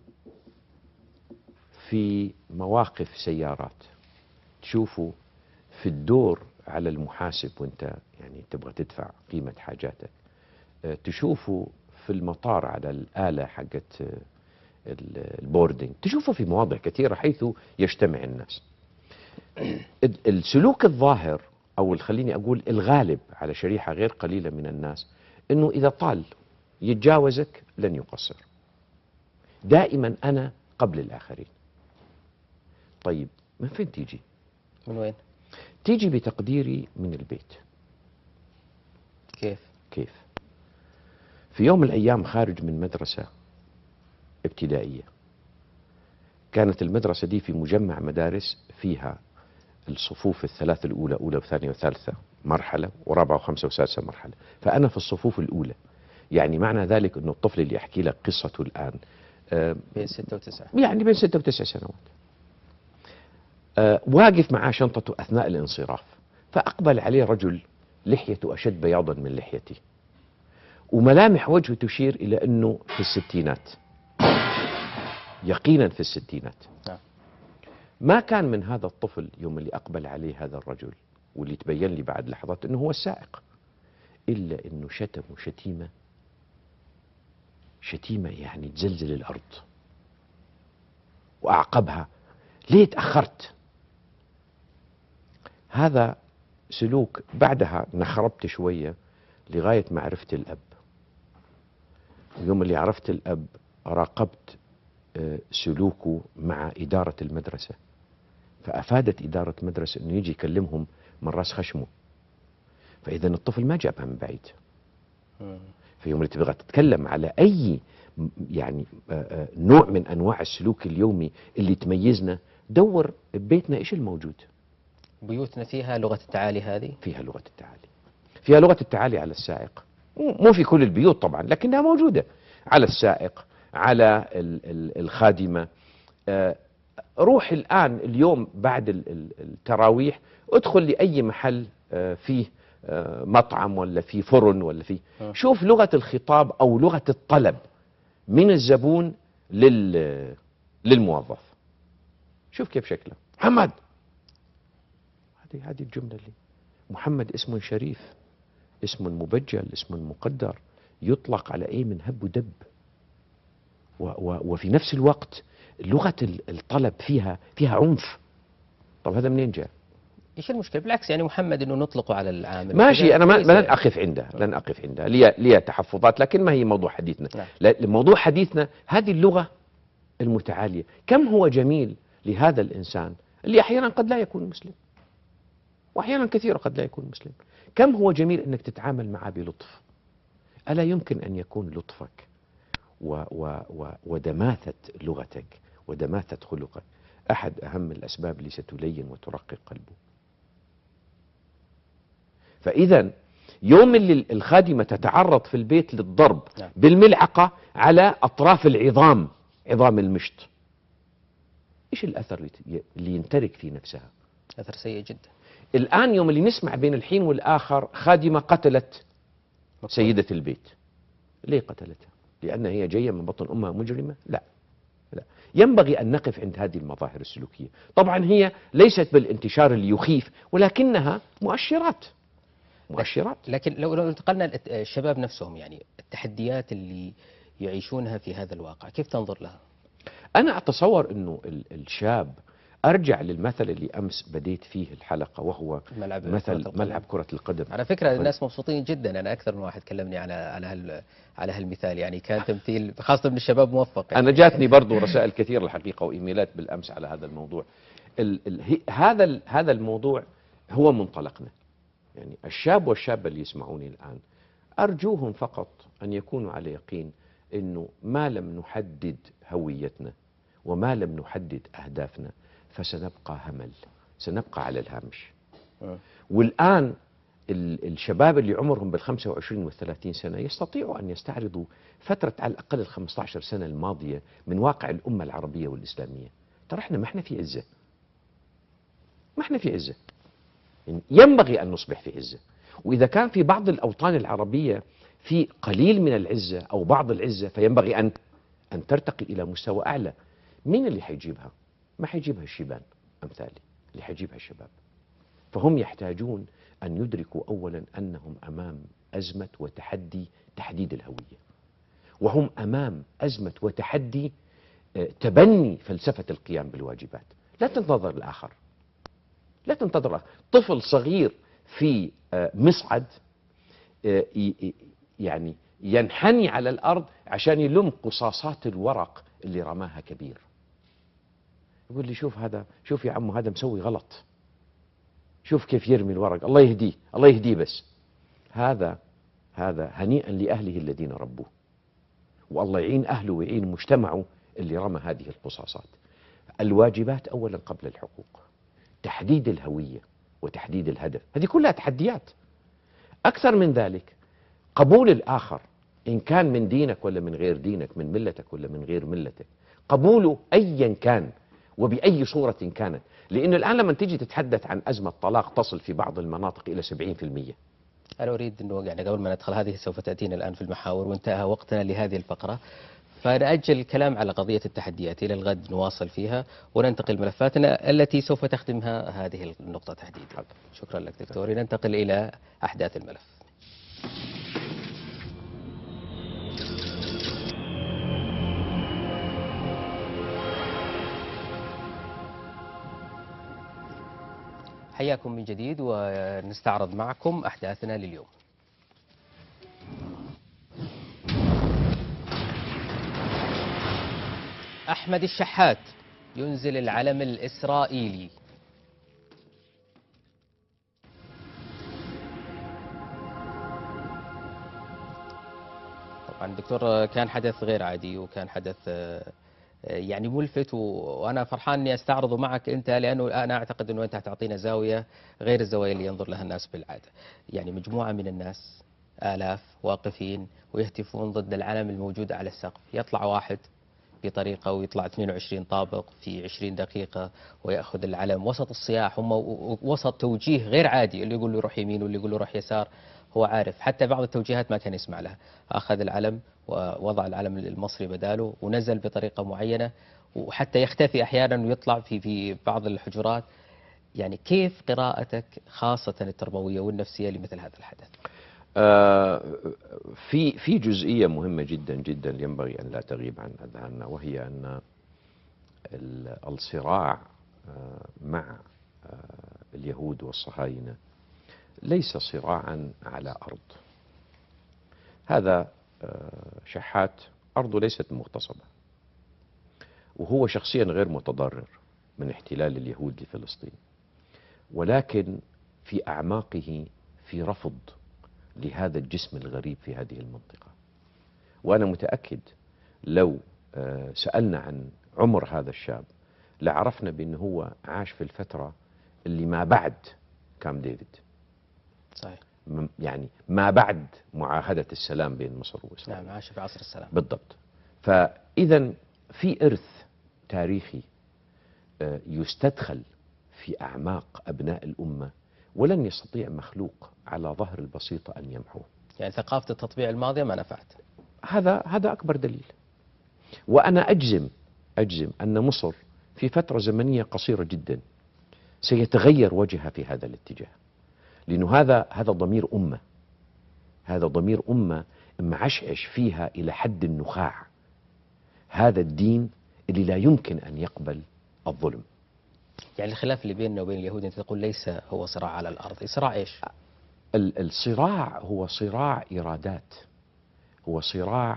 في مواقف سيارات، تشوفوا في الدور على المحاسب وانت يعني تبغى تدفع قيمة حاجاتك، تشوفوا في المطار على الآلة حقت البوردنج، تشوفوا في مواضع كثيرة حيث يجتمع الناس. السلوك الظاهر أو خليني أقول الغالب على شريحة غير قليلة من الناس أنه إذا طال يتجاوزك لن يقصر، دائما أنا قبل الآخرين. طيب من فين تيجي؟ من وين؟ تيجي بتقديري من البيت. كيف؟ في يوم من الأيام خارج من مدرسة ابتدائية، كانت المدرسة دي في مجمع مدارس فيها الصفوف الثلاث الأولى، أولى وثانية وثالثة مرحلة، ورابعة وخمسة وسادسة مرحلة، فأنا في الصفوف الأولى. يعني معنى ذلك أنه الطفل اللي يحكي لك قصته الآن بين 6 و9، يعني بين 6 و9 سنوات، واقف معاه شنطته أثناء الانصراف، فأقبل عليه رجل لحيته أشد بياضا من لحيتي، وملامح وجهه تشير إلى أنه في الستينات، يقينا في الستينات. ما كان من هذا الطفل يوم اللي أقبل عليه هذا الرجل، واللي تبين لي بعد لحظات أنه هو السائق، إلا أنه شتمه شتيمة يعني تزلزل الأرض، وأعقبها ليه تأخرت. هذا سلوك بعدها نخربت شوية لغاية ما عرفت الأب. يوم اللي عرفت الأب راقبت سلوكه مع إدارة المدرسة، فأفادت إدارة مدرسة أنه يجي يكلمهم من راس خشمه. فإذا الطفل ما جابها من بعيد. في يوم اللي تبغى تتكلم على أي يعني نوع من أنواع السلوك اليومي اللي تميزنا، دور ببيتنا إيش الموجود. بيوتنا فيها لغة التعالي هذه؟ فيها لغة التعالي. فيها لغة التعالي على السائق، مو في كل البيوت طبعا لكنها موجودة، على السائق، على الخادمة. روح الآن اليوم بعد التراويح ادخل لأي محل فيه مطعم ولا فيه فرن ولا فيه، شوف لغة الخطاب أو لغة الطلب من الزبون للموظف. شوف كيف شكله. محمد، هذه الجملة اللي محمد اسم شريف، اسم مبجل، اسم مقدر، يطلق على ايه من هب ودب. وفي نفس الوقت لغة الطلب فيها عنف. طب هذا منين جاء؟ ايش المشكلة؟ بالعكس يعني محمد انه نطلقه على العامل. ماشي، انا لن اقف عندها، لن اقف عندها، لي تحفظات، لكن ما هي موضوع حديثنا. موضوع حديثنا هذه اللغة المتعالية. كم هو جميل لهذا الانسان اللي احيانا قد لا يكون مسلم، واحيانا كثيرة قد لا يكون مسلم. كم هو جميل انك تتعامل معه بلطف. الا يمكن ان يكون لطفك ودماثة لغتك ودماثة خلقك احد اهم الاسباب اللي ستلين وترقق قلبه. فاذا يوم اللي الخادمة تتعرض في البيت للضرب بالملعقة على اطراف العظام، عظام المشط، ايش الاثر اللي ينترك في نفسها؟ اثر سيء جدا. الآن يوم اللي نسمع بين الحين والآخر خادمة قتلت سيدة البيت. ليه قتلتها؟ لأن هي جاية من بطن أمها مجرمة؟ لا. ينبغي أن نقف عند هذه المظاهر السلوكية. طبعا هي ليست بالانتشار اللي يخيف، ولكنها مؤشرات. لكن لو انتقلنا الشباب نفسهم، يعني التحديات اللي يعيشونها في هذا الواقع، كيف تنظر لها؟ أنا أتصور أنه الشاب، أرجع للمثل اللي أمس بديت فيه الحلقة، وهو مثل ملعب كرة القدم. على فكرة الناس مبسوطين جدا، أنا أكثر من واحد كلمني على هالمثال، يعني كان تمثيل خاصة من الشباب موفق. يعني أنا جاتني برضو رسائل كثير الحقيقة وإيميلات بالأمس على هذا الموضوع. هذا الموضوع هو منطلقنا. يعني الشاب والشابة اللي يسمعوني الآن، أرجوهم فقط أن يكونوا على يقين أنه ما لم نحدد هويتنا وما لم نحدد أهدافنا فسنبقى همل، سنبقى على الهامش. والآن الشباب اللي عمرهم بال25 وال30 سنة يستطيعوا أن يستعرضوا فترة على الأقل ال15 سنة الماضية من واقع الأمة العربية والإسلامية. ترى احنا ما احنا في عزة، ما احنا في عزة. ينبغي أن نصبح في عزة. وإذا كان في بعض الأوطان العربية في قليل من العزة أو بعض العزة، فينبغي أن ترتقي إلى مستوى أعلى. مين اللي حيجيبها؟ ما حيجيبها الشيبان أمثالي، اللي حيجيبها الشباب. فهم يحتاجون أن يدركوا أولا أنهم أمام أزمة وتحدي تحديد الهوية، وهم أمام أزمة وتحدي تبني فلسفة القيام بالواجبات. لا تنتظر الآخر، لا تنتظر طفل صغير في مصعد يعني ينحني على الأرض عشان يلم قصاصات الورق اللي رماها كبير. يقول لي شوف يا عمو، هذا مسوي غلط، شوف كيف يرمي الورق، الله يهديه، الله يهديه. بس هذا هنيئا لأهله الذين ربوه، والله يعين أهله ويعين مجتمعه اللي رمى هذه القصاصات. الواجبات أولا قبل الحقوق، تحديد الهوية وتحديد الهدف، هذه كلها تحديات. أكثر من ذلك قبول الآخر، إن كان من دينك ولا من غير دينك، من ملتك ولا من غير ملتك، قبوله أيا كان وبأي صورة كانت. لأنه الآن لما تيجي تتحدث عن أزمة طلاق تصل في بعض المناطق إلى 70%. أنا أريد أنه يعني قبل ما ندخل، هذه سوف تأتينا الآن في المحاور وانتهى وقتنا لهذه الفقرة، فنأجل الكلام على قضية التحديات إلى الغد، نواصل فيها وننتقل ملفاتنا التي سوف تخدمها هذه النقطة تحديدا. شكرا لك دكتوري. ننتقل إلى أحداث الملف. حياكم من جديد ونستعرض معكم أحداثنا لليوم. أحمد الشحات ينزل العلم الإسرائيلي. طبعا دكتور، كان حدث غير عادي، وكان حدث يعني ملفت، وانا فرحان اني استعرضه معك انت، لانه انا اعتقد انه انت هتعطينا زاويه غير الزوايا اللي ينظر لها الناس بالعاده. يعني مجموعه من الناس، آلاف واقفين ويهتفون ضد العلم الموجود على السقف، يطلع واحد بطريقة ويطلع 22 طابق في 20 دقيقة ويأخذ العلم وسط الصياح، هم وسط توجيه غير عادي، اللي يقول له روح يمين واللي يقول له روح يسار. هو عارف حتى بعض التوجيهات ما كان يسمع لها، أخذ العلم ووضع العلم المصري بداله ونزل بطريقة معينة، وحتى يختفي أحيانا ويطلع في بعض الحجرات. يعني كيف قراءتك خاصة التربوية والنفسية لمثل هذا الحدث؟ في جزئية مهمة جدا جدا ينبغي أن لا تغيب عن أذهاننا، وهي أن الصراع مع اليهود والصهاينة ليس صراعا على أرض. هذا شحات أرضه ليست مغتصبة، وهو شخصيا غير متضرر من احتلال اليهود لفلسطين، ولكن في أعماقه في رفض لهذا الجسم الغريب في هذه المنطقة. وأنا متأكد لو سألنا عن عمر هذا الشاب لعرفنا بأنه هو عاش في الفترة اللي ما بعد كامب ديفيد. صحيح. يعني ما بعد معاهدة السلام بين مصر وإسرائيل. نعم، عاش في عصر السلام. بالضبط. فإذا في إرث تاريخي يستدخل في أعماق أبناء الأمة، ولن يستطيع مخلوق على ظهر البسيطة أن يمحوه. يعني ثقافة التطبيع الماضية ما نفعت. هذا أكبر دليل. وأنا أجزم أن مصر في فترة زمنية قصيرة جدا سيتغير وجهها في هذا الاتجاه، لأنه هذا ضمير أمة، هذا ضمير أمة معشعش فيها إلى حد النخاع. هذا الدين اللي لا يمكن أن يقبل الظلم. يعني الخلاف اللي بيننا وبين اليهود أنت تقول ليس هو صراع على الأرض، صراع إيش؟ الصراع هو صراع إرادات، هو صراع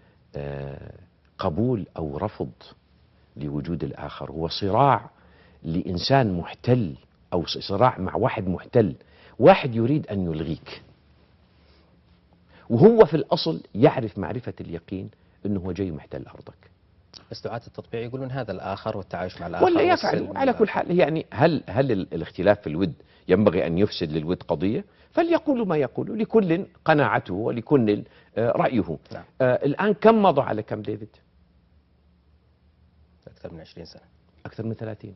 قبول أو رفض لوجود الآخر، هو صراع لإنسان محتل أو صراع مع واحد محتل، واحد يريد أن يلغيك، وهو في الأصل يعرف معرفة اليقين أنه هو جاي محتل أرضك. بس دعاة التطبيع يقولون هذا الآخر والتعايش مع الآخر ولا يفعل. على كل حال يعني هل الاختلاف في الود ينبغي أن يفسد للود قضية؟ فليقولوا ما يقولوا، لكل قناعته ولكل رأيه. نعم. الآن كم مضى على كامب ديفيد؟ أكثر من 20 سنة. أكثر من 30.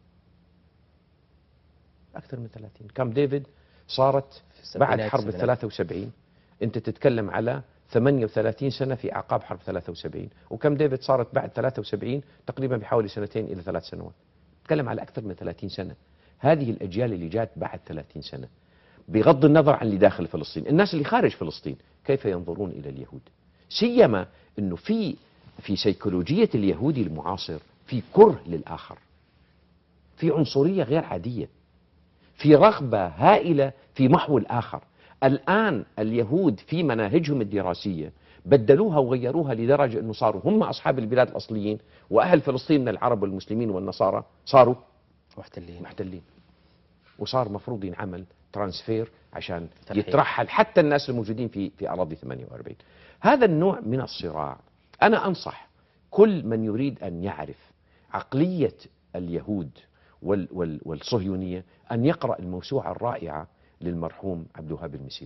أكثر من 30. كامب ديفيد صارت بعد حرب 73. أنت تتكلم على 38 سنة في أعقاب حرب 73، وكامب ديفيد صارت بعد 73 تقريبا بحوالي 2 إلى 3 سنوات. تتكلم على أكثر من 30 سنة. هذه الأجيال اللي جات بعد 30 سنة، بغض النظر عن اللي داخل فلسطين، الناس اللي خارج فلسطين كيف ينظرون إلى اليهود؟ سيما أنه في سيكولوجية اليهودي المعاصر في كره للآخر، في عنصرية غير عادية، في رغبة هائلة في محو الآخر. الآن اليهود في مناهجهم الدراسية بدلوها وغيروها لدرجة أنه صاروا هم أصحاب البلاد الأصليين، وأهل فلسطين من العرب والمسلمين والنصارى صاروا محتلين. وصار مفروض ينعمل ترانسفير عشان يترحل حتى الناس الموجودين في أراضي 48. هذا النوع من الصراع أنا أنصح كل من يريد أن يعرف عقلية اليهود والصهيونية أن يقرأ الموسوعة الرائعة للمرحوم عبد الوهاب المسيري.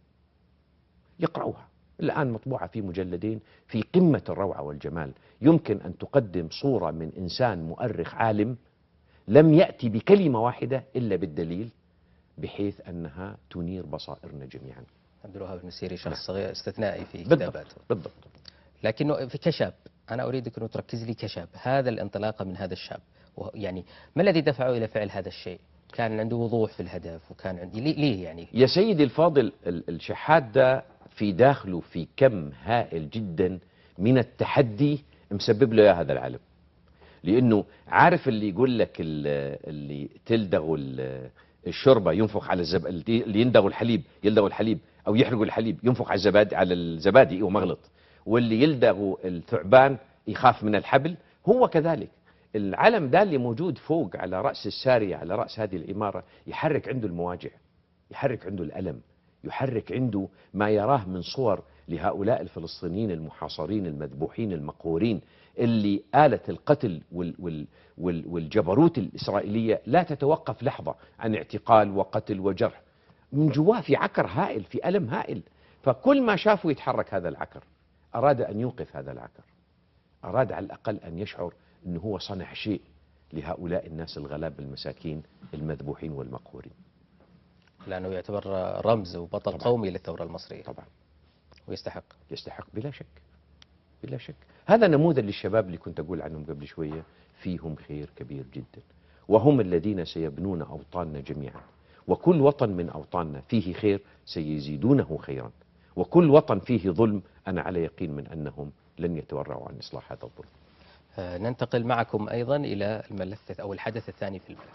يقرأوها، الآن مطبوعة في مجلدين في قمة الروعة والجمال. يمكن أن تقدم صورة من إنسان مؤرخ عالم لم يأتي بكلمة واحدة إلا بالدليل، بحيث أنها تنير بصائرنا جميعا. عبد الوهاب المسيري شخص استثنائي في كتاباته. بالضبط. لكنه كشاب، أنا أريدك أن تركز لي كشاب، هذا الانطلاقة من هذا الشاب، يعني ما الذي دفعه إلى فعل هذا الشيء؟ كان عنده وضوح في الهدف، وكان عندي ليه يعني؟ يا سيدي الفاضل، الشحات ده في داخله في كم هائل جدا من التحدي مسبب له هذا العالم. لأنه عارف اللي يقول لك اللي تلدغوا الشوربة ينفخ على اللي يندغوا الحليب يلدغوا الحليب، أو يحرقوا الحليب ينفخ على الزبادي ومغلط، واللي يلدغوا الثعبان يخاف من الحبل. هو كذلك العلم ده اللي موجود فوق على رأس السارية، على رأس هذه العمارة، يحرك عنده المواجع، يحرك عنده الألم، يحرك عنده ما يراه من صور لهؤلاء الفلسطينيين المحاصرين المذبوحين المقهورين، اللي آلة القتل والجبروت الإسرائيلية لا تتوقف لحظة عن اعتقال وقتل وجرح. من جواه في عكر هائل، في ألم هائل. فكل ما شافه يتحرك هذا العكر، أراد أن يوقف هذا العكر، أراد على الأقل أن يشعر أنه هو صنع شيء لهؤلاء الناس الغلاب المساكين المذبوحين والمقهورين. لأنه يعتبر رمز وبطل طبعا. قومي للثورة المصرية. طبعا ويستحق. يستحق بلا شك، بلا شك. هذا نموذج للشباب اللي كنت أقول عنهم قبل شوية، فيهم خير كبير جدا، وهم الذين سيبنون أوطاننا جميعا. وكل وطن من أوطاننا فيه خير سيزيدونه خيرا، وكل وطن فيه ظلم أنا على يقين من أنهم لن يتورعوا عن إصلاح هذا الظلم. ننتقل معكم أيضا إلى الملف أو الحدث الثاني في الملف.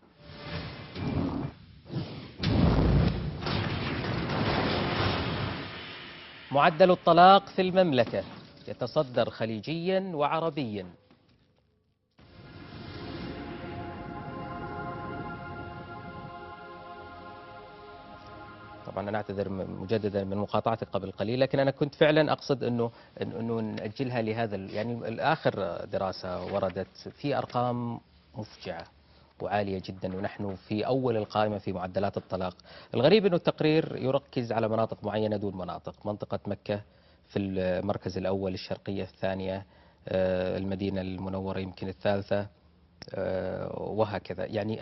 معدل الطلاق في المملكة يتصدر خليجيا وعربيا. طبعا أنا أعتذر مجددا من مقاطعتك قبل قليل، لكن أنا كنت فعلا أقصد أنه نأجلها لهذا يعني آخر دراسة وردت في أرقام مفجعة وعالية جدا، ونحن في أول القائمة في معدلات الطلاق. الغريب أنه التقرير يركز على مناطق معينة دون منطقة مكة في المركز الأول، الشرقية الثانية، المدينة المنورة يمكن الثالثة، وهكذا. يعني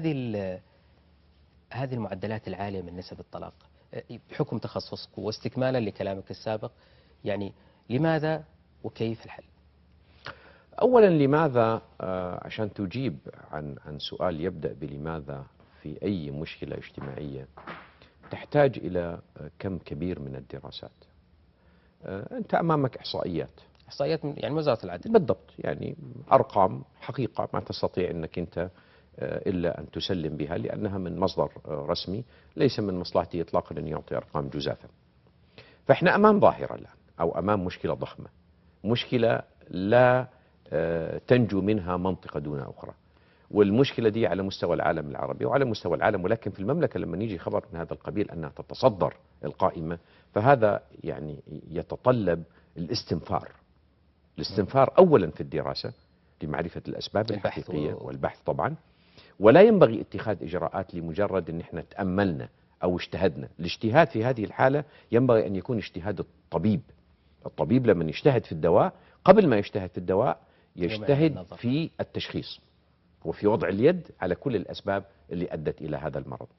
هذه المعدلات العالية من نسب الطلاق، بحكم تخصصك واستكمالا لكلامك السابق، يعني لماذا وكيف الحل؟ أولا لماذا، عشان تجيب عن سؤال يبدأ بلماذا في أي مشكلة اجتماعية تحتاج إلى كم كبير من الدراسات. أنت أمامك إحصائيات يعني وزارة العدل بالضبط، يعني أرقام حقيقة ما تستطيع أنك أنت إلا أن تسلم بها، لأنها من مصدر رسمي، ليس من مصلحته إطلاقا أن يعطي أرقام جزافا. فإحنا أمام ظاهرة الآن، أو أمام مشكلة ضخمة، مشكلة لا تنجو منها منطقة دون أخرى. والمشكلة دي على مستوى العالم العربي وعلى مستوى العالم، ولكن في المملكة لما يجي خبر من هذا القبيل أنها تتصدر القائمة، فهذا يعني يتطلب الاستنفار أولا في الدراسة لمعرفة الأسباب الحقيقية والبحث طبعا. ولا ينبغي اتخاذ إجراءات لمجرد أن احنا تأملنا أو اجتهدنا. الاجتهاد في هذه الحالة ينبغي أن يكون اجتهاد الطبيب. الطبيب لما يجتهد في الدواء، قبل ما يجتهد في الدواء يجتهد في التشخيص وفي وضع اليد على كل الأسباب اللي أدت إلى هذا المرض.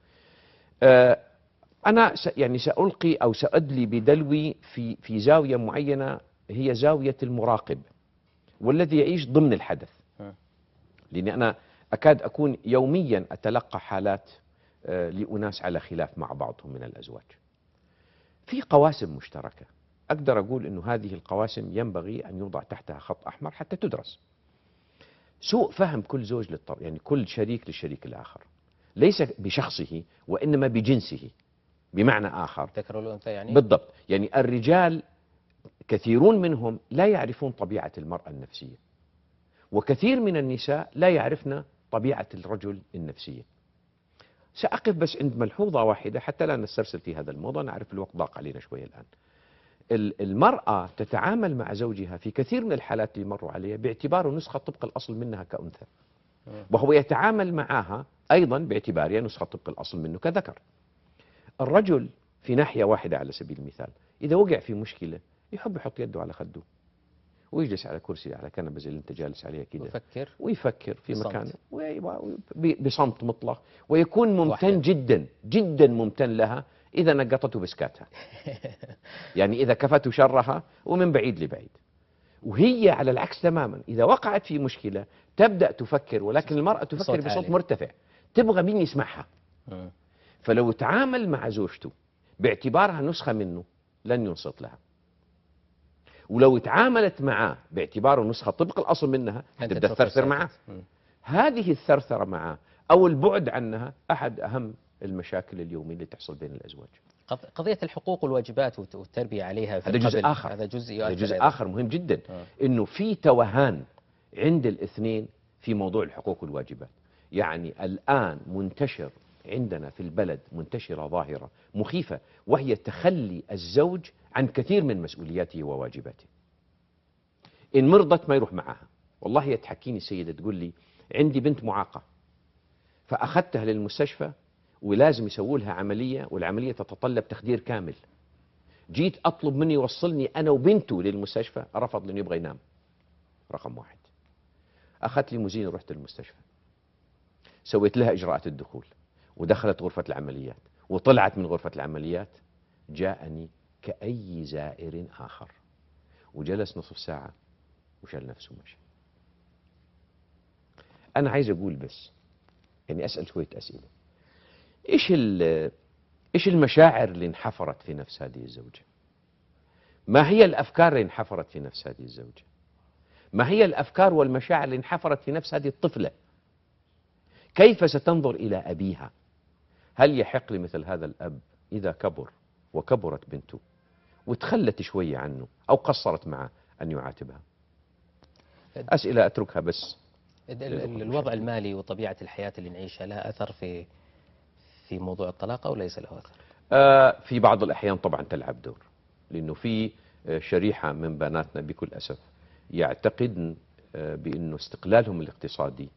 أنا يعني سألقي أو سأدلي بدلوي في زاوية معينة، هي زاوية المراقب والذي يعيش ضمن الحدث. لأني أنا أكاد أكون يوميا أتلقى حالات لأناس على خلاف مع بعضهم من الأزواج. في قواسم مشتركة، أقدر أقول أنه هذه القواسم ينبغي أن يوضع تحتها خط أحمر حتى تدرس. سوء فهم كل زوج يعني كل شريك للشريك الآخر، ليس بشخصه وإنما بجنسه. بمعنى آخر، ذكر الأنثى يعني؟ بالضبط. يعني الرجال كثيرون منهم لا يعرفون طبيعة المرأة النفسية، وكثير من النساء لا يعرفن طبيعة الرجل النفسية. سأقف بس عند ملحوظة واحدة حتى لا نسترسل في هذا الموضوع، نعرف الوقت ضاق علينا شوية الآن. المرأة تتعامل مع زوجها في كثير من الحالات اللي مروا عليها باعتباره نسخة طبق الأصل منها كأنثى، وهو يتعامل معها أيضا باعتبارها نسخة طبق الأصل منه كذكر. الرجل في ناحية واحدة على سبيل المثال، إذا وقع في مشكلة يحب يحط يده على خده ويجلس على كرسي على كنبة زي اللي انت جالس عليها كده، ويفكر في مكانه بصمت مطلق، ويكون ممتن جدا جدا ممتن لها إذا نقطته بسكاتها. يعني إذا كفته شرها ومن بعيد لبعيد. وهي على العكس تماما، إذا وقعت في مشكلة تبدأ تفكر، ولكن المرأة تفكر بصوت مرتفع، تبغى مين يسمعها. فلو تعامل مع زوجته باعتبارها نسخة منه لن ينصت لها، ولو تعاملت معه باعتباره نسخة طبق الأصل منها تبدأ تثرثر معه. هذه الثرثرة معه أو البعد عنها أحد أهم المشاكل اليومية اللي تحصل بين الأزواج. قضية الحقوق والواجبات والتربية عليها في هذا جزء آخر. هذا جزء آخر مهم جدا. إنه في توهان عند الاثنين في موضوع الحقوق والواجبات. يعني الآن منتشر عندنا في البلد منتشرة ظاهرة مخيفة، وهي تخلي الزوج عن كثير من مسؤولياته وواجباته. إن مرضت ما يروح معها. والله تحكيني سيدة تقول لي عندي بنت معاقة، فأخذتها للمستشفى ولازم يسووا لها عملية، والعملية تتطلب تخدير كامل. جيت أطلب مني يوصلني أنا وبنته للمستشفى، رفض لأنه يبغى ينام. رقم واحد. أخذت ليموزين ورحت للمستشفى، سويت لها إجراءات الدخول، ودخلت غرفة العمليات، وطلعت من غرفة العمليات. جاءني كأي زائر آخر، وجلس نصف ساعة وشال نفسه ومشى. أنا عايز أقول بس، يعني أسأل شوية أسئلة. إيش المشاعر اللي انحفرت في نفس هذه الزوجة؟ ما هي الأفكار اللي انحفرت في نفس هذه الزوجة؟ ما هي الأفكار والمشاعر اللي انحفرت في نفس هذه الطفلة؟ كيف ستنظر إلى أبيها؟ هل يحق لمثل هذا الأب إذا كبر وكبرت بنته وتخلت شوية عنه أو قصرت معه أن يعاتبها؟ أسئلة أتركها بس. الوضع المالي وطبيعة الحياة اللي نعيشها لها أثر في موضوع الطلاق أو ليس له أثر؟ في بعض الأحيان طبعا تلعب دور، لأنه في شريحة من بناتنا بكل أسف يعتقدن بأنه استقلالهم الاقتصادي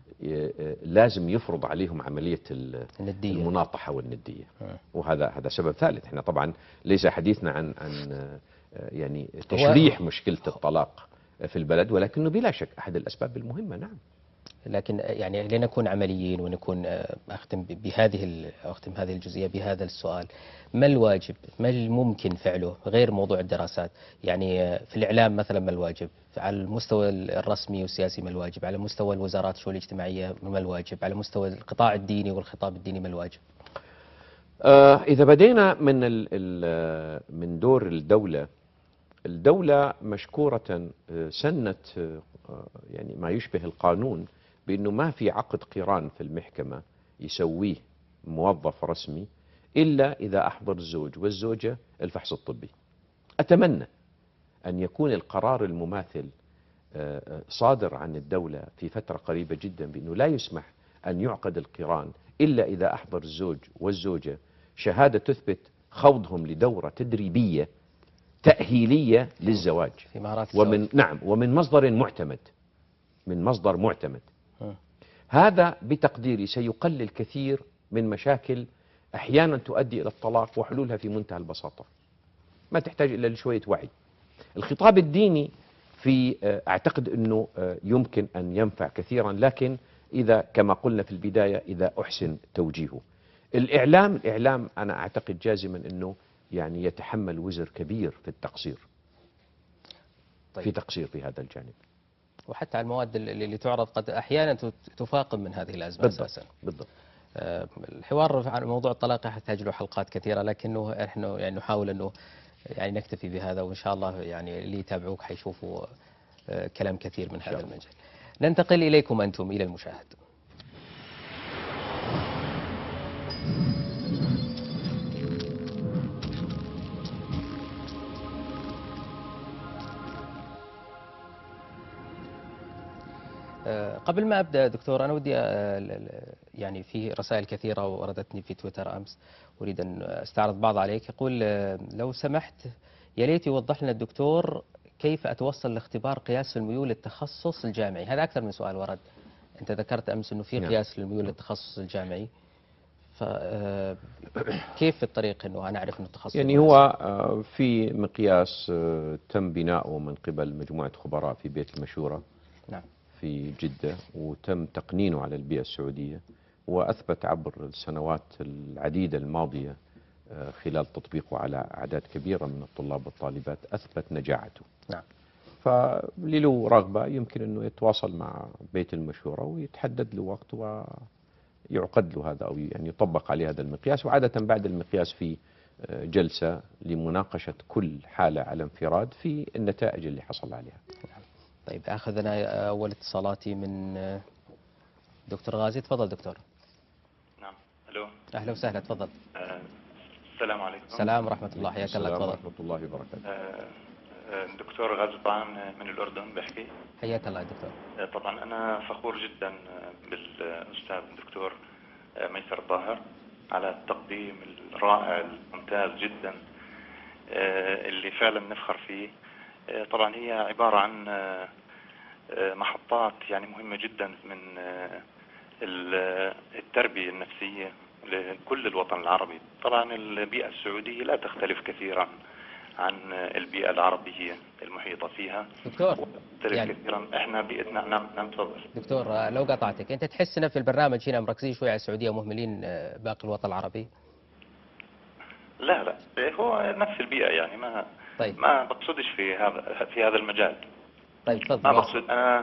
لازم يفرض عليهم عملية الندية. المناطحة والندية. وهذا سبب ثالث. احنا طبعا ليس حديثنا عن يعني تشريح مشكلة الطلاق في البلد، ولكنه بلا شك أحد الأسباب المهمة. نعم. لكن يعني لنكون عمليين ونكون أختم هذه الجزئية بهذا السؤال: ما الواجب؟ ما الممكن فعله غير موضوع الدراسات؟ يعني في الإعلام مثلا ما الواجب؟ على المستوى الرسمي والسياسي ما الواجب؟ على مستوى الوزارات الشؤون الاجتماعية ما الواجب؟ على مستوى القطاع الديني والخطاب الديني ما الواجب؟ إذا بدينا من دور الدولة مشكورة سنت يعني ما يشبه القانون، بأنه ما في عقد قران في المحكمة يسويه موظف رسمي إلا إذا أحضر الزوج والزوجة الفحص الطبي. أتمنى أن يكون القرار المماثل صادر عن الدولة في فترة قريبة جدا، بأنه لا يسمح أن يعقد القران إلا إذا أحضر الزوج والزوجة شهادة تثبت خوضهم لدورة تدريبية تأهيلية للزواج في مهارات ومن مصدر معتمد، من مصدر معتمد. هذا بتقديري سيقلل كثير من مشاكل أحيانا تؤدي إلى الطلاق، وحلولها في منتهى البساطة. ما تحتاج إلا لشوية وعي. الخطاب الديني أعتقد أنه يمكن أن ينفع كثيرا، لكن إذا كما قلنا في البداية إذا أحسن توجيهه. الإعلام أنا أعتقد جازما أنه يعني يتحمل وزر كبير في التقصير. طيب. في تقصير في هذا الجانب. وحتى على المواد اللي تعرض قد أحيانا تفاقم من هذه الأزمة أساسا. بالضبط. الحوار عن موضوع الطلاق يحتاج له حلقات كثيرة، لكنه احنا يعني نحاول انه يعني نكتفي بهذا، وان شاء الله يعني اللي يتابعوك حيشوفوا كلام كثير من هذا المجال. ننتقل اليكم انتم الى المشاهد. قبل ما أبدأ دكتور، أنا ودي يعني في رسائل كثيرة وردتني في تويتر أمس، أريد أن أستعرض بعض عليك. يقول لو سمحت يا ليت يوضح لنا الدكتور كيف أتوصل لاختبار قياس الميول للتخصص الجامعي. هذا أكثر من سؤال ورد. أنت ذكرت أمس أنه في قياس للميول للتخصص الجامعي، فكيف الطريق أنه أنا أعرف أنه التخصص؟ يعني هو في مقياس تم بناؤه من قبل مجموعة خبراء في بيت المشورة. نعم. في جدة، وتم تقنينه على البيئة السعودية، وأثبت عبر السنوات العديدة الماضية خلال تطبيقه على أعداد كبيرة من الطلاب والطالبات أثبت نجاعته. نعم. فاللي له رغبة يمكن أنه يتواصل مع بيت المشورة ويتحدد له وقت ويعقد له هذا، أو يعني يطبق عليه هذا المقياس. وعادة بعد المقياس في جلسة لمناقشة كل حالة على انفراد في النتائج اللي حصل عليها. نعم. طيب أخذنا أول اتصالاتي من دكتور غازي. تفضل دكتور. نعم. ألو. أهلا وسهلا. تفضل. السلام عليكم. السلام ورحمة الله. حياك الله. تفضل. ورحمة الله وبركاته. دكتور غازطان من الأردن بحكي. حياك الله دكتور. طبعا أنا فخور جدا بالأستاذ الدكتور ميسر طاهر على التقديم الرائع الممتاز جدا اللي فعلا نفخر فيه. طبعا هي عبارة عن محطات يعني مهمة جدا من التربية النفسية لكل الوطن العربي. طبعا البيئة السعودية لا تختلف كثيرا عن البيئة العربية المحيطة فيها. دكتور تختلف يعني كثيرا. احنا بيئتنا، نعم تفضل. دكتور لو قطعتك، أنت تحسنا في البرنامج هنا مركزين شوي على السعودية ومهملين باقي الوطن العربي؟ لا لا، هو نفس البيئة يعني طيب ما بقصدش في هذا المجال. طيب تفضل ما واصل. بقصد أنا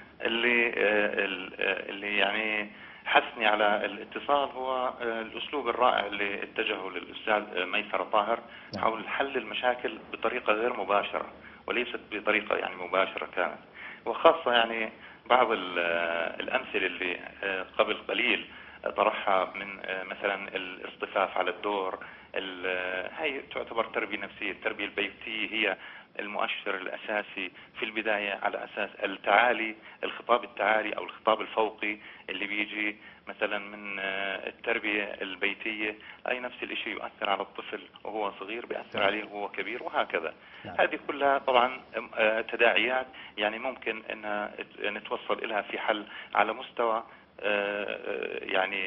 اللي يعني حثني على الاتصال هو الأسلوب الرائع اللي اتجهه للأستاذ ميسر طاهر نعم. حول حل المشاكل بطريقة غير مباشرة وليست بطريقة يعني مباشرة كانت، وخاصة يعني بعض الأمثلة اللي قبل قليل طرحها من مثلا الاصطفاف على الدور. هي تعتبر تربية نفسية. التربية البيتية هي المؤشر الأساسي في البداية على أساس التعالي، الخطاب التعالي أو الخطاب الفوقي اللي بيجي مثلا من التربية البيتية. أي نفس الشيء يؤثر على الطفل وهو صغير بيأثر عليه وهو كبير وهكذا. نعم. هذه كلها طبعا تداعيات يعني ممكن أن نتوصل إلها في حل على مستوى يعني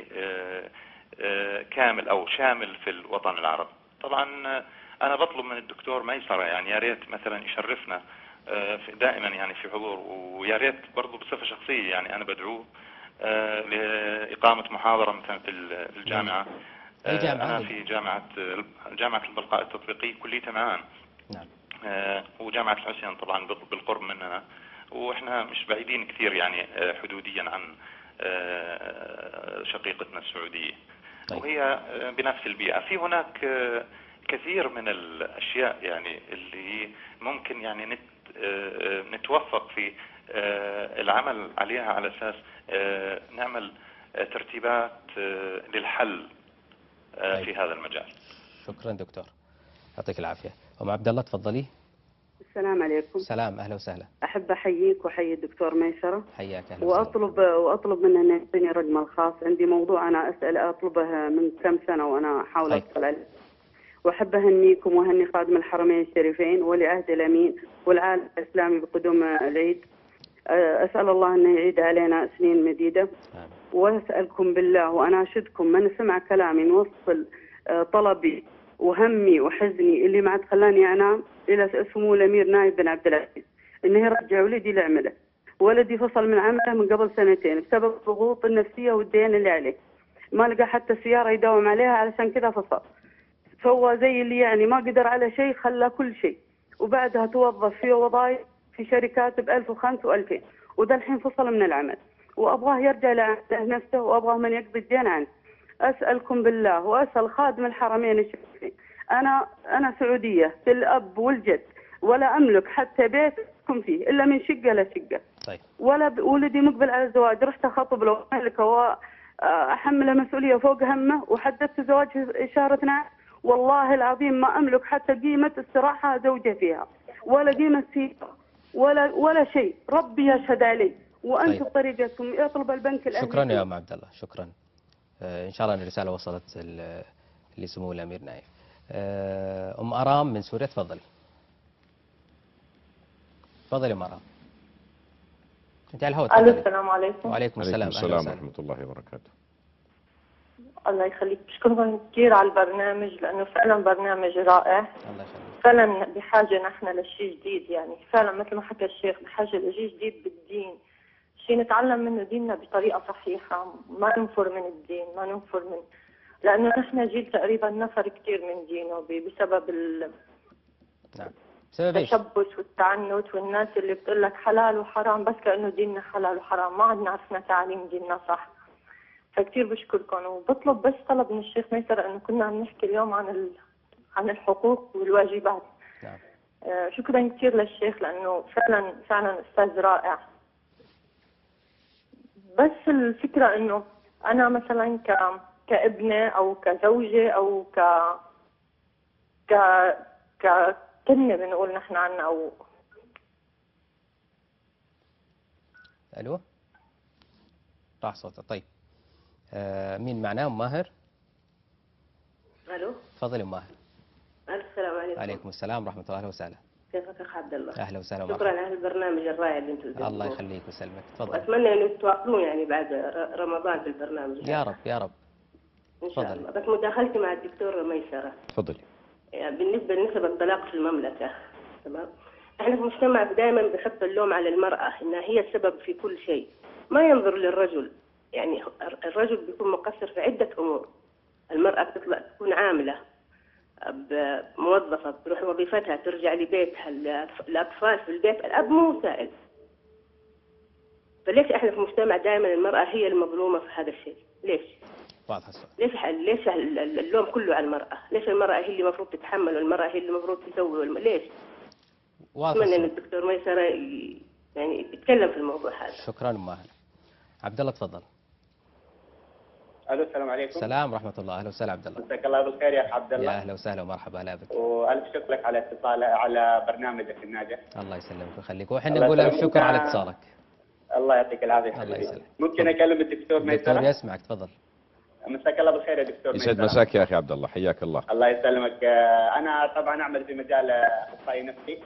كامل أو شامل في الوطن العربي. طبعا أنا بطلب من الدكتور ميسرة يعني يا ريت مثلا يشرفنا دائما يعني في حضور، ويا ريت برضه بصفة شخصية يعني أنا بدعوه لإقامة محاضرة مثلا في الجامعة. أي جامعة؟ أنا في جامعة البلقاء التطبيقي كلية معان. نعم. وجامعة الحسين طبعا بالقرب مننا، وإحنا مش بعيدين كثير يعني حدوديا عن شقيقتنا السعودية. طيب. وهي بنفس البيئة. في هناك كثير من الأشياء يعني اللي ممكن يعني نتوفق في العمل عليها على أساس نعمل ترتيبات للحل في هذا المجال. شكرا دكتور، يعطيك العافية. أم عبد الله تفضلي. السلام عليكم. سلام، أهلا وسهلا. أحب أحييك وأحيي الدكتور ميسرة. حياك، أهلا وسهلا. وأطلب منه أن يعطيني رقمه الخاص. عندي موضوع أنا أطلبه من كم سنة وأنا أحاول أتصل عليه. وأحب أهنيكم وأهني خادم الحرمين الشريفين ولي عهد الأمين والعالم الإسلامي بقدوم العيد. أسأل الله أن يعيد علينا سنين مديدة. وأسألكم بالله وأناشدكم من سمع كلامي نوصل طلبي وهمي وحزني اللي ما عاد خلاني أنام إلى سمو الأمير نايف بن عبد العزيز إنه يرجع ولدي لعمله. ولدي فصل من عمله من قبل 2 بسبب الضغوط النفسية والدين اللي عليه. ما لقى حتى سيارة يداوم عليها، علشان كذا فصل. سوى زي اللي يعني ما قدر على شيء، خلى كل شيء. وبعدها توظف في وظائف في شركات ب1005 و2000، وده الحين فصل من العمل وأبغاه يرجع لنفسه وأبغاه من يقضي الدين عنه. أسألكم بالله وأسأل خادم الحرمين الشريفين، أنا سعودية في الأب والجد، ولا أملك حتى بيتكم فيه إلا من شقة لشقة. طيب. ولا ولدي مقبل على الزواج، رحت أخطب له وأملك وأحمله مسؤولية فوق همه، وحددت زواج في شهر 12. والله العظيم ما أملك حتى قيمة استراحة زوجة فيها، ولا قيمة سيارة، ولا شيء. ربي يشهد علي. وأنتم طيب. بطريقتكم يطلب البنك الأهلي. شكرا يا أم عبد الله، شكرا. إن شاء الله أن الرسالة وصلت لسمو الأمير نايف. أم أرام من سوريا تفضلي. تفضلي أم أرام، أنت على الهواء. الو، السلام عليكم. وعليكم السلام. أهلا السلام وسهلا. ورحمة الله وبركاته. الله يخليك، بشكركم كثير على البرنامج لانه فعلا برنامج رائع. الله يخليك. فعلا بحاجه نحن لشيء جديد، يعني فعلا مثل ما حكى الشيخ بحاجه لشيء جديد بالدين، شيء نتعلم منه ديننا بطريقه صحيحه، ما ننفر من الدين، ما ننفر من، لانه نحن جيل تقريبا نفر كثير من دينه بسبب نعم. بسبب ايش؟ التشبث والتعنت، والناس اللي بتقول لك حلال وحرام بس كانه ديننا حلال وحرام، ما عدنا عرفنا تعاليم ديننا صح. فكتير بشكركم، وبطلب بس طلب من الشيخ ميسر انه كنا عم نحكي اليوم عن الحقوق والواجبات. نعم. شكرا كثير للشيخ لانه فعلا فعلا استاذ رائع. بس الفكره انه انا مثلا كابنه او كزوجه او كلمه بنقول نحن عنها او الو، راح صوته. طيب. مين معنا؟ أم ماهر. الو، تفضلي أم ماهر. السلام عليكم. وعليكم السلام ورحمة الله، أهلا وسهلا. كيفك اخ عبد الله؟ أهلا وسهلا شكرا ومرحبا. على البرنامج الرائع اللي انتم الله يخليك ويسلمك، تفضل. واتمنى ان تواصلون يعني بعد رمضان في البرنامج. يا رب يا رب. ان شاء تفضل. الله. بس مداخلتي مع الدكتور ميسره. تفضلي. يعني بالنسبه لنسب الطلاق في المملكه، تمام؟ احنا في مجتمع دائما بنحط اللوم على المراه انها هي السبب في كل شيء، ما ينظر للرجل. يعني الرجل بيكون مقصر في عده امور. المراه بتطلع تكون عامله، موظفة، بتروح وظيفتها، ترجع لبيتها، الأطفال في البيت، الأب مو سائل. فليش احنا في مجتمع دائما المرأة هي المظلومة في هذا الشيء؟ ليش؟ واضح السؤال. ليش اللوم كله على المرأة؟ ليش المرأة هي اللي المفروض تتحمل والمرأة هي اللي المفروض تسوي ليش؟ واضح أتمنى أن السؤال. الدكتور ميسرة يعني يتكلم في الموضوع هذا. شكرا أم ماهر. عبد الله تفضل. الو، السلام عليكم. السلام ورحمة الله، أهلا وسهلا عبد الله. مساك الله بالخير يا اخ عبد الله. يا أهلا وسهلا ومرحبا، هلا بك. والف شكر لك على اتصال على برنامجك الناجح. الله يسلمك ويخليك، وإحنا الله نقول لك يسلمك. شكرا على اتصالك. الله يعطيك العافيه. الله يسلمك. ممكن اكلم الدكتور الدكتور ميسرة؟ يسمعك، تفضل. مساك الله بالخير يا دكتور يسعد ميسرة. مساك يا اخي عبد الله، حياك الله. الله يسلمك. انا طبعا اعمل في مجال اخصائي نفسي،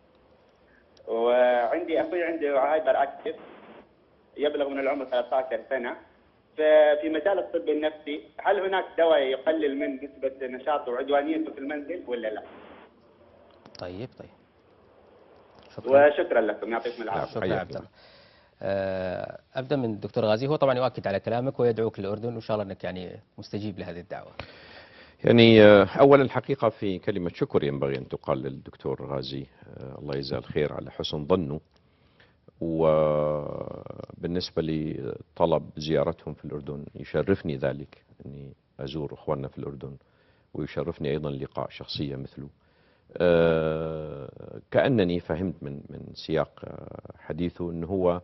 وعندي اخوي عنده هايبر اكتف، يبلغ من العمر 13 سنه. في مجال الطب النفسي، هل هناك دواء يقلل من نسبه نشاطه وعدوانيته في المنزل ولا لا؟ طيب. شكرا. وشكرا لكم، يعطيكم العافيه. شكرا حياك عبد الله. الله. أبدأ من الدكتور غازي. هو طبعا يؤكد على كلامك ويدعوك للأردن، وإن شاء الله أنك يعني مستجيب لهذه الدعوة. يعني أولا الحقيقة في كلمة شكر ينبغي أن تقال للدكتور غازي، الله يجزاه الخير على حسن ظنه. وبالنسبة لطلب زيارتهم في الأردن، يشرفني ذلك أني أزور أخواننا في الأردن، ويشرفني أيضا لقاء شخصية مثله. كأنني فهمت من سياق حديثه أنه هو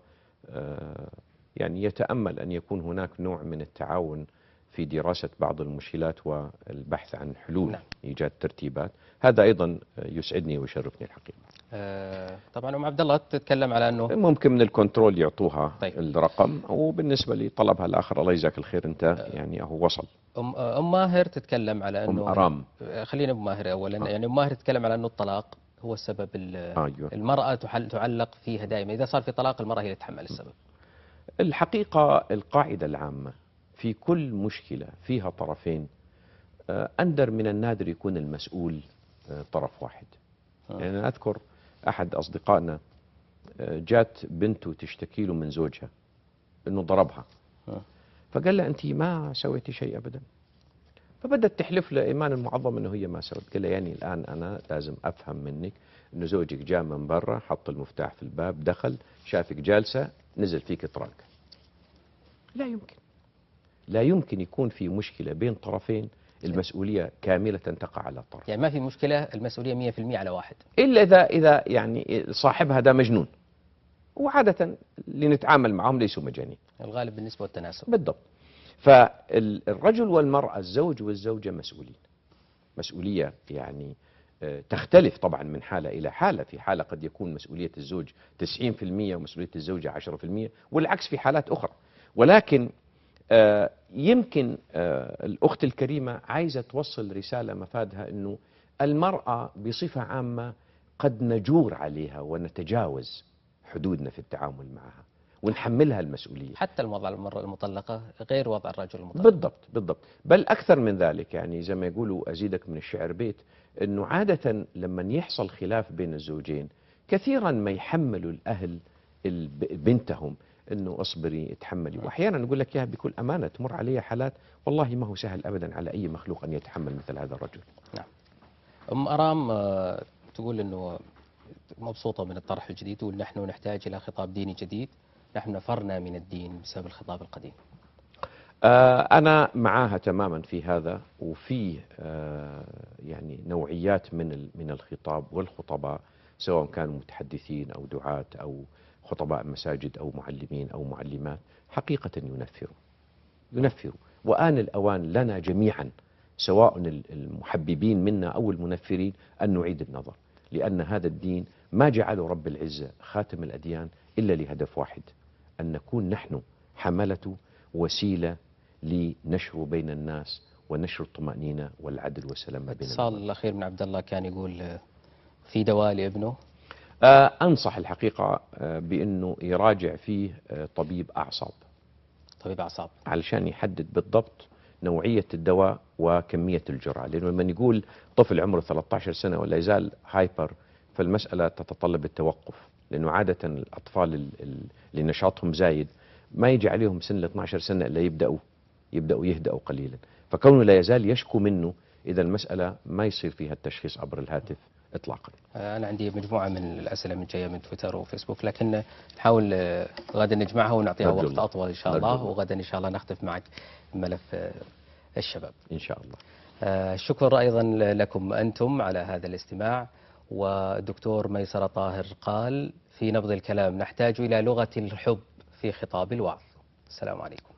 يعني يتأمل أن يكون هناك نوع من التعاون في دراسة بعض المشكلات والبحث عن حلول. نعم. إيجاد ترتيبات، هذا أيضا يسعدني ويشرفني الحقيقة. طبعا أم عبد الله تتكلم على أنه ممكن من الكنترول يعطوها طيب. الرقم، وبالنسبة لطلبها الآخر الله يجزاك الخير أنت يعني هو وصل. أم ماهر تتكلم على أنه أم أرام. خلينا أم ماهر أولا. يعني أم ماهر تتكلم على أنه الطلاق هو السبب. أيوة. المرأة تعلق فيها دائما، إذا صار في طلاق المرأة هي اللي تتحمل السبب. الحقيقة القاعدة العامة في كل مشكلة فيها طرفين، أندر من النادر يكون المسؤول طرف واحد. يعني أنا أذكر أحد أصدقائنا جات بنته تشتكي له من زوجها أنه ضربها، فقال لها أنت ما سويتي شيء أبدا، فبدت تحلف له إيمان المعظم أنه هي ما سوت. قال لها يعني الآن أنا لازم أفهم منك أنه زوجك جاء من برا، حط المفتاح في الباب، دخل شافك جالسة، نزل فيك طراق. لا يمكن، لا يمكن يكون في مشكلة بين طرفين المسؤولية كاملة تقع على طرف. يعني ما في مشكلة المسؤولية 100% على واحد، إلا إذا يعني صاحبها هذا مجنون، وعادة اللي نتعامل معهم ليسوا مجانين. الغالب بالنسبة والتناسب. بالضبط. فالرجل والمرأة، الزوج والزوجة مسؤولين مسؤولية يعني تختلف طبعا من حالة إلى حالة. في حالة قد يكون مسؤولية الزوج 90% ومسؤولية الزوجة 10%، والعكس في حالات أخرى. ولكن يمكن الأخت الكريمة عايزة توصل رسالة مفادها أنه المرأة بصفة عامة قد نجور عليها ونتجاوز حدودنا في التعامل معها ونحملها المسؤولية. حتى الوضع المرأة المطلقة غير وضع الرجل المطلق. بالضبط. بل أكثر من ذلك، يعني زي ما يقولوا أزيدك من الشعر بيت، أنه عادة لما يحصل خلاف بين الزوجين كثيرا ما يحملوا الأهل بنتهم أنه أصبري اتحملي. وأحيانا نقول لك إياها بكل أمانة، تمر علي حالات والله ما هو سهل أبدا على أي مخلوق أن يتحمل مثل هذا الرجل. نعم. أم أرام تقول أنه مبسوطة من الطرح الجديد، تقول نحن نحتاج إلى خطاب ديني جديد، نحن نفرنا من الدين بسبب الخطاب القديم. أنا معاها تماما في هذا، وفي يعني نوعيات من الخطاب والخطباء، سواء كانوا متحدثين أو دعاة أو خطباء مساجد أو معلمين أو معلمات، حقيقة ينفروا. وآن الأوان لنا جميعا، سواء المحببين منا أو المنفرين، أن نعيد النظر، لأن هذا الدين ما جعله رب العزة خاتم الأديان إلا لهدف واحد، أن نكون نحن حملة وسيلة لنشره بين الناس ونشر الطمأنينة والعدل والسلام بين الناس. الاتصال الأخير من عبد الله كان يقول في دواء لابنه. أنصح الحقيقة بأنه يراجع فيه طبيب أعصاب. طبيب أعصاب. علشان يحدد بالضبط نوعية الدواء وكمية الجرعة، لأنه لما نقول طفل عمره 13 سنة ولا يزال هايبر فالمسألة تتطلب التوقف، لأنه عادة الأطفال اللي نشاطهم زايد ما يجي عليهم سن ال 12 سنة إلا يبدأوا يهدأوا قليلا، فكونه لا يزال يشكو منه إذا المسألة ما يصير فيها التشخيص عبر الهاتف إطلاقا. أنا عندي مجموعة من الأسئلة من جاية من تويتر وفيسبوك، لكن نحاول غدا نجمعها ونعطيها وقت أطول إن شاء الله، وغدا إن شاء الله نختم معك ملف الشباب إن شاء الله. شكرا أيضا لكم أنتم على هذا الاستماع. والدكتور ميسرة طاهر قال في نبض الكلام: نحتاج إلى لغة الحب في خطاب الوعظ. السلام عليكم.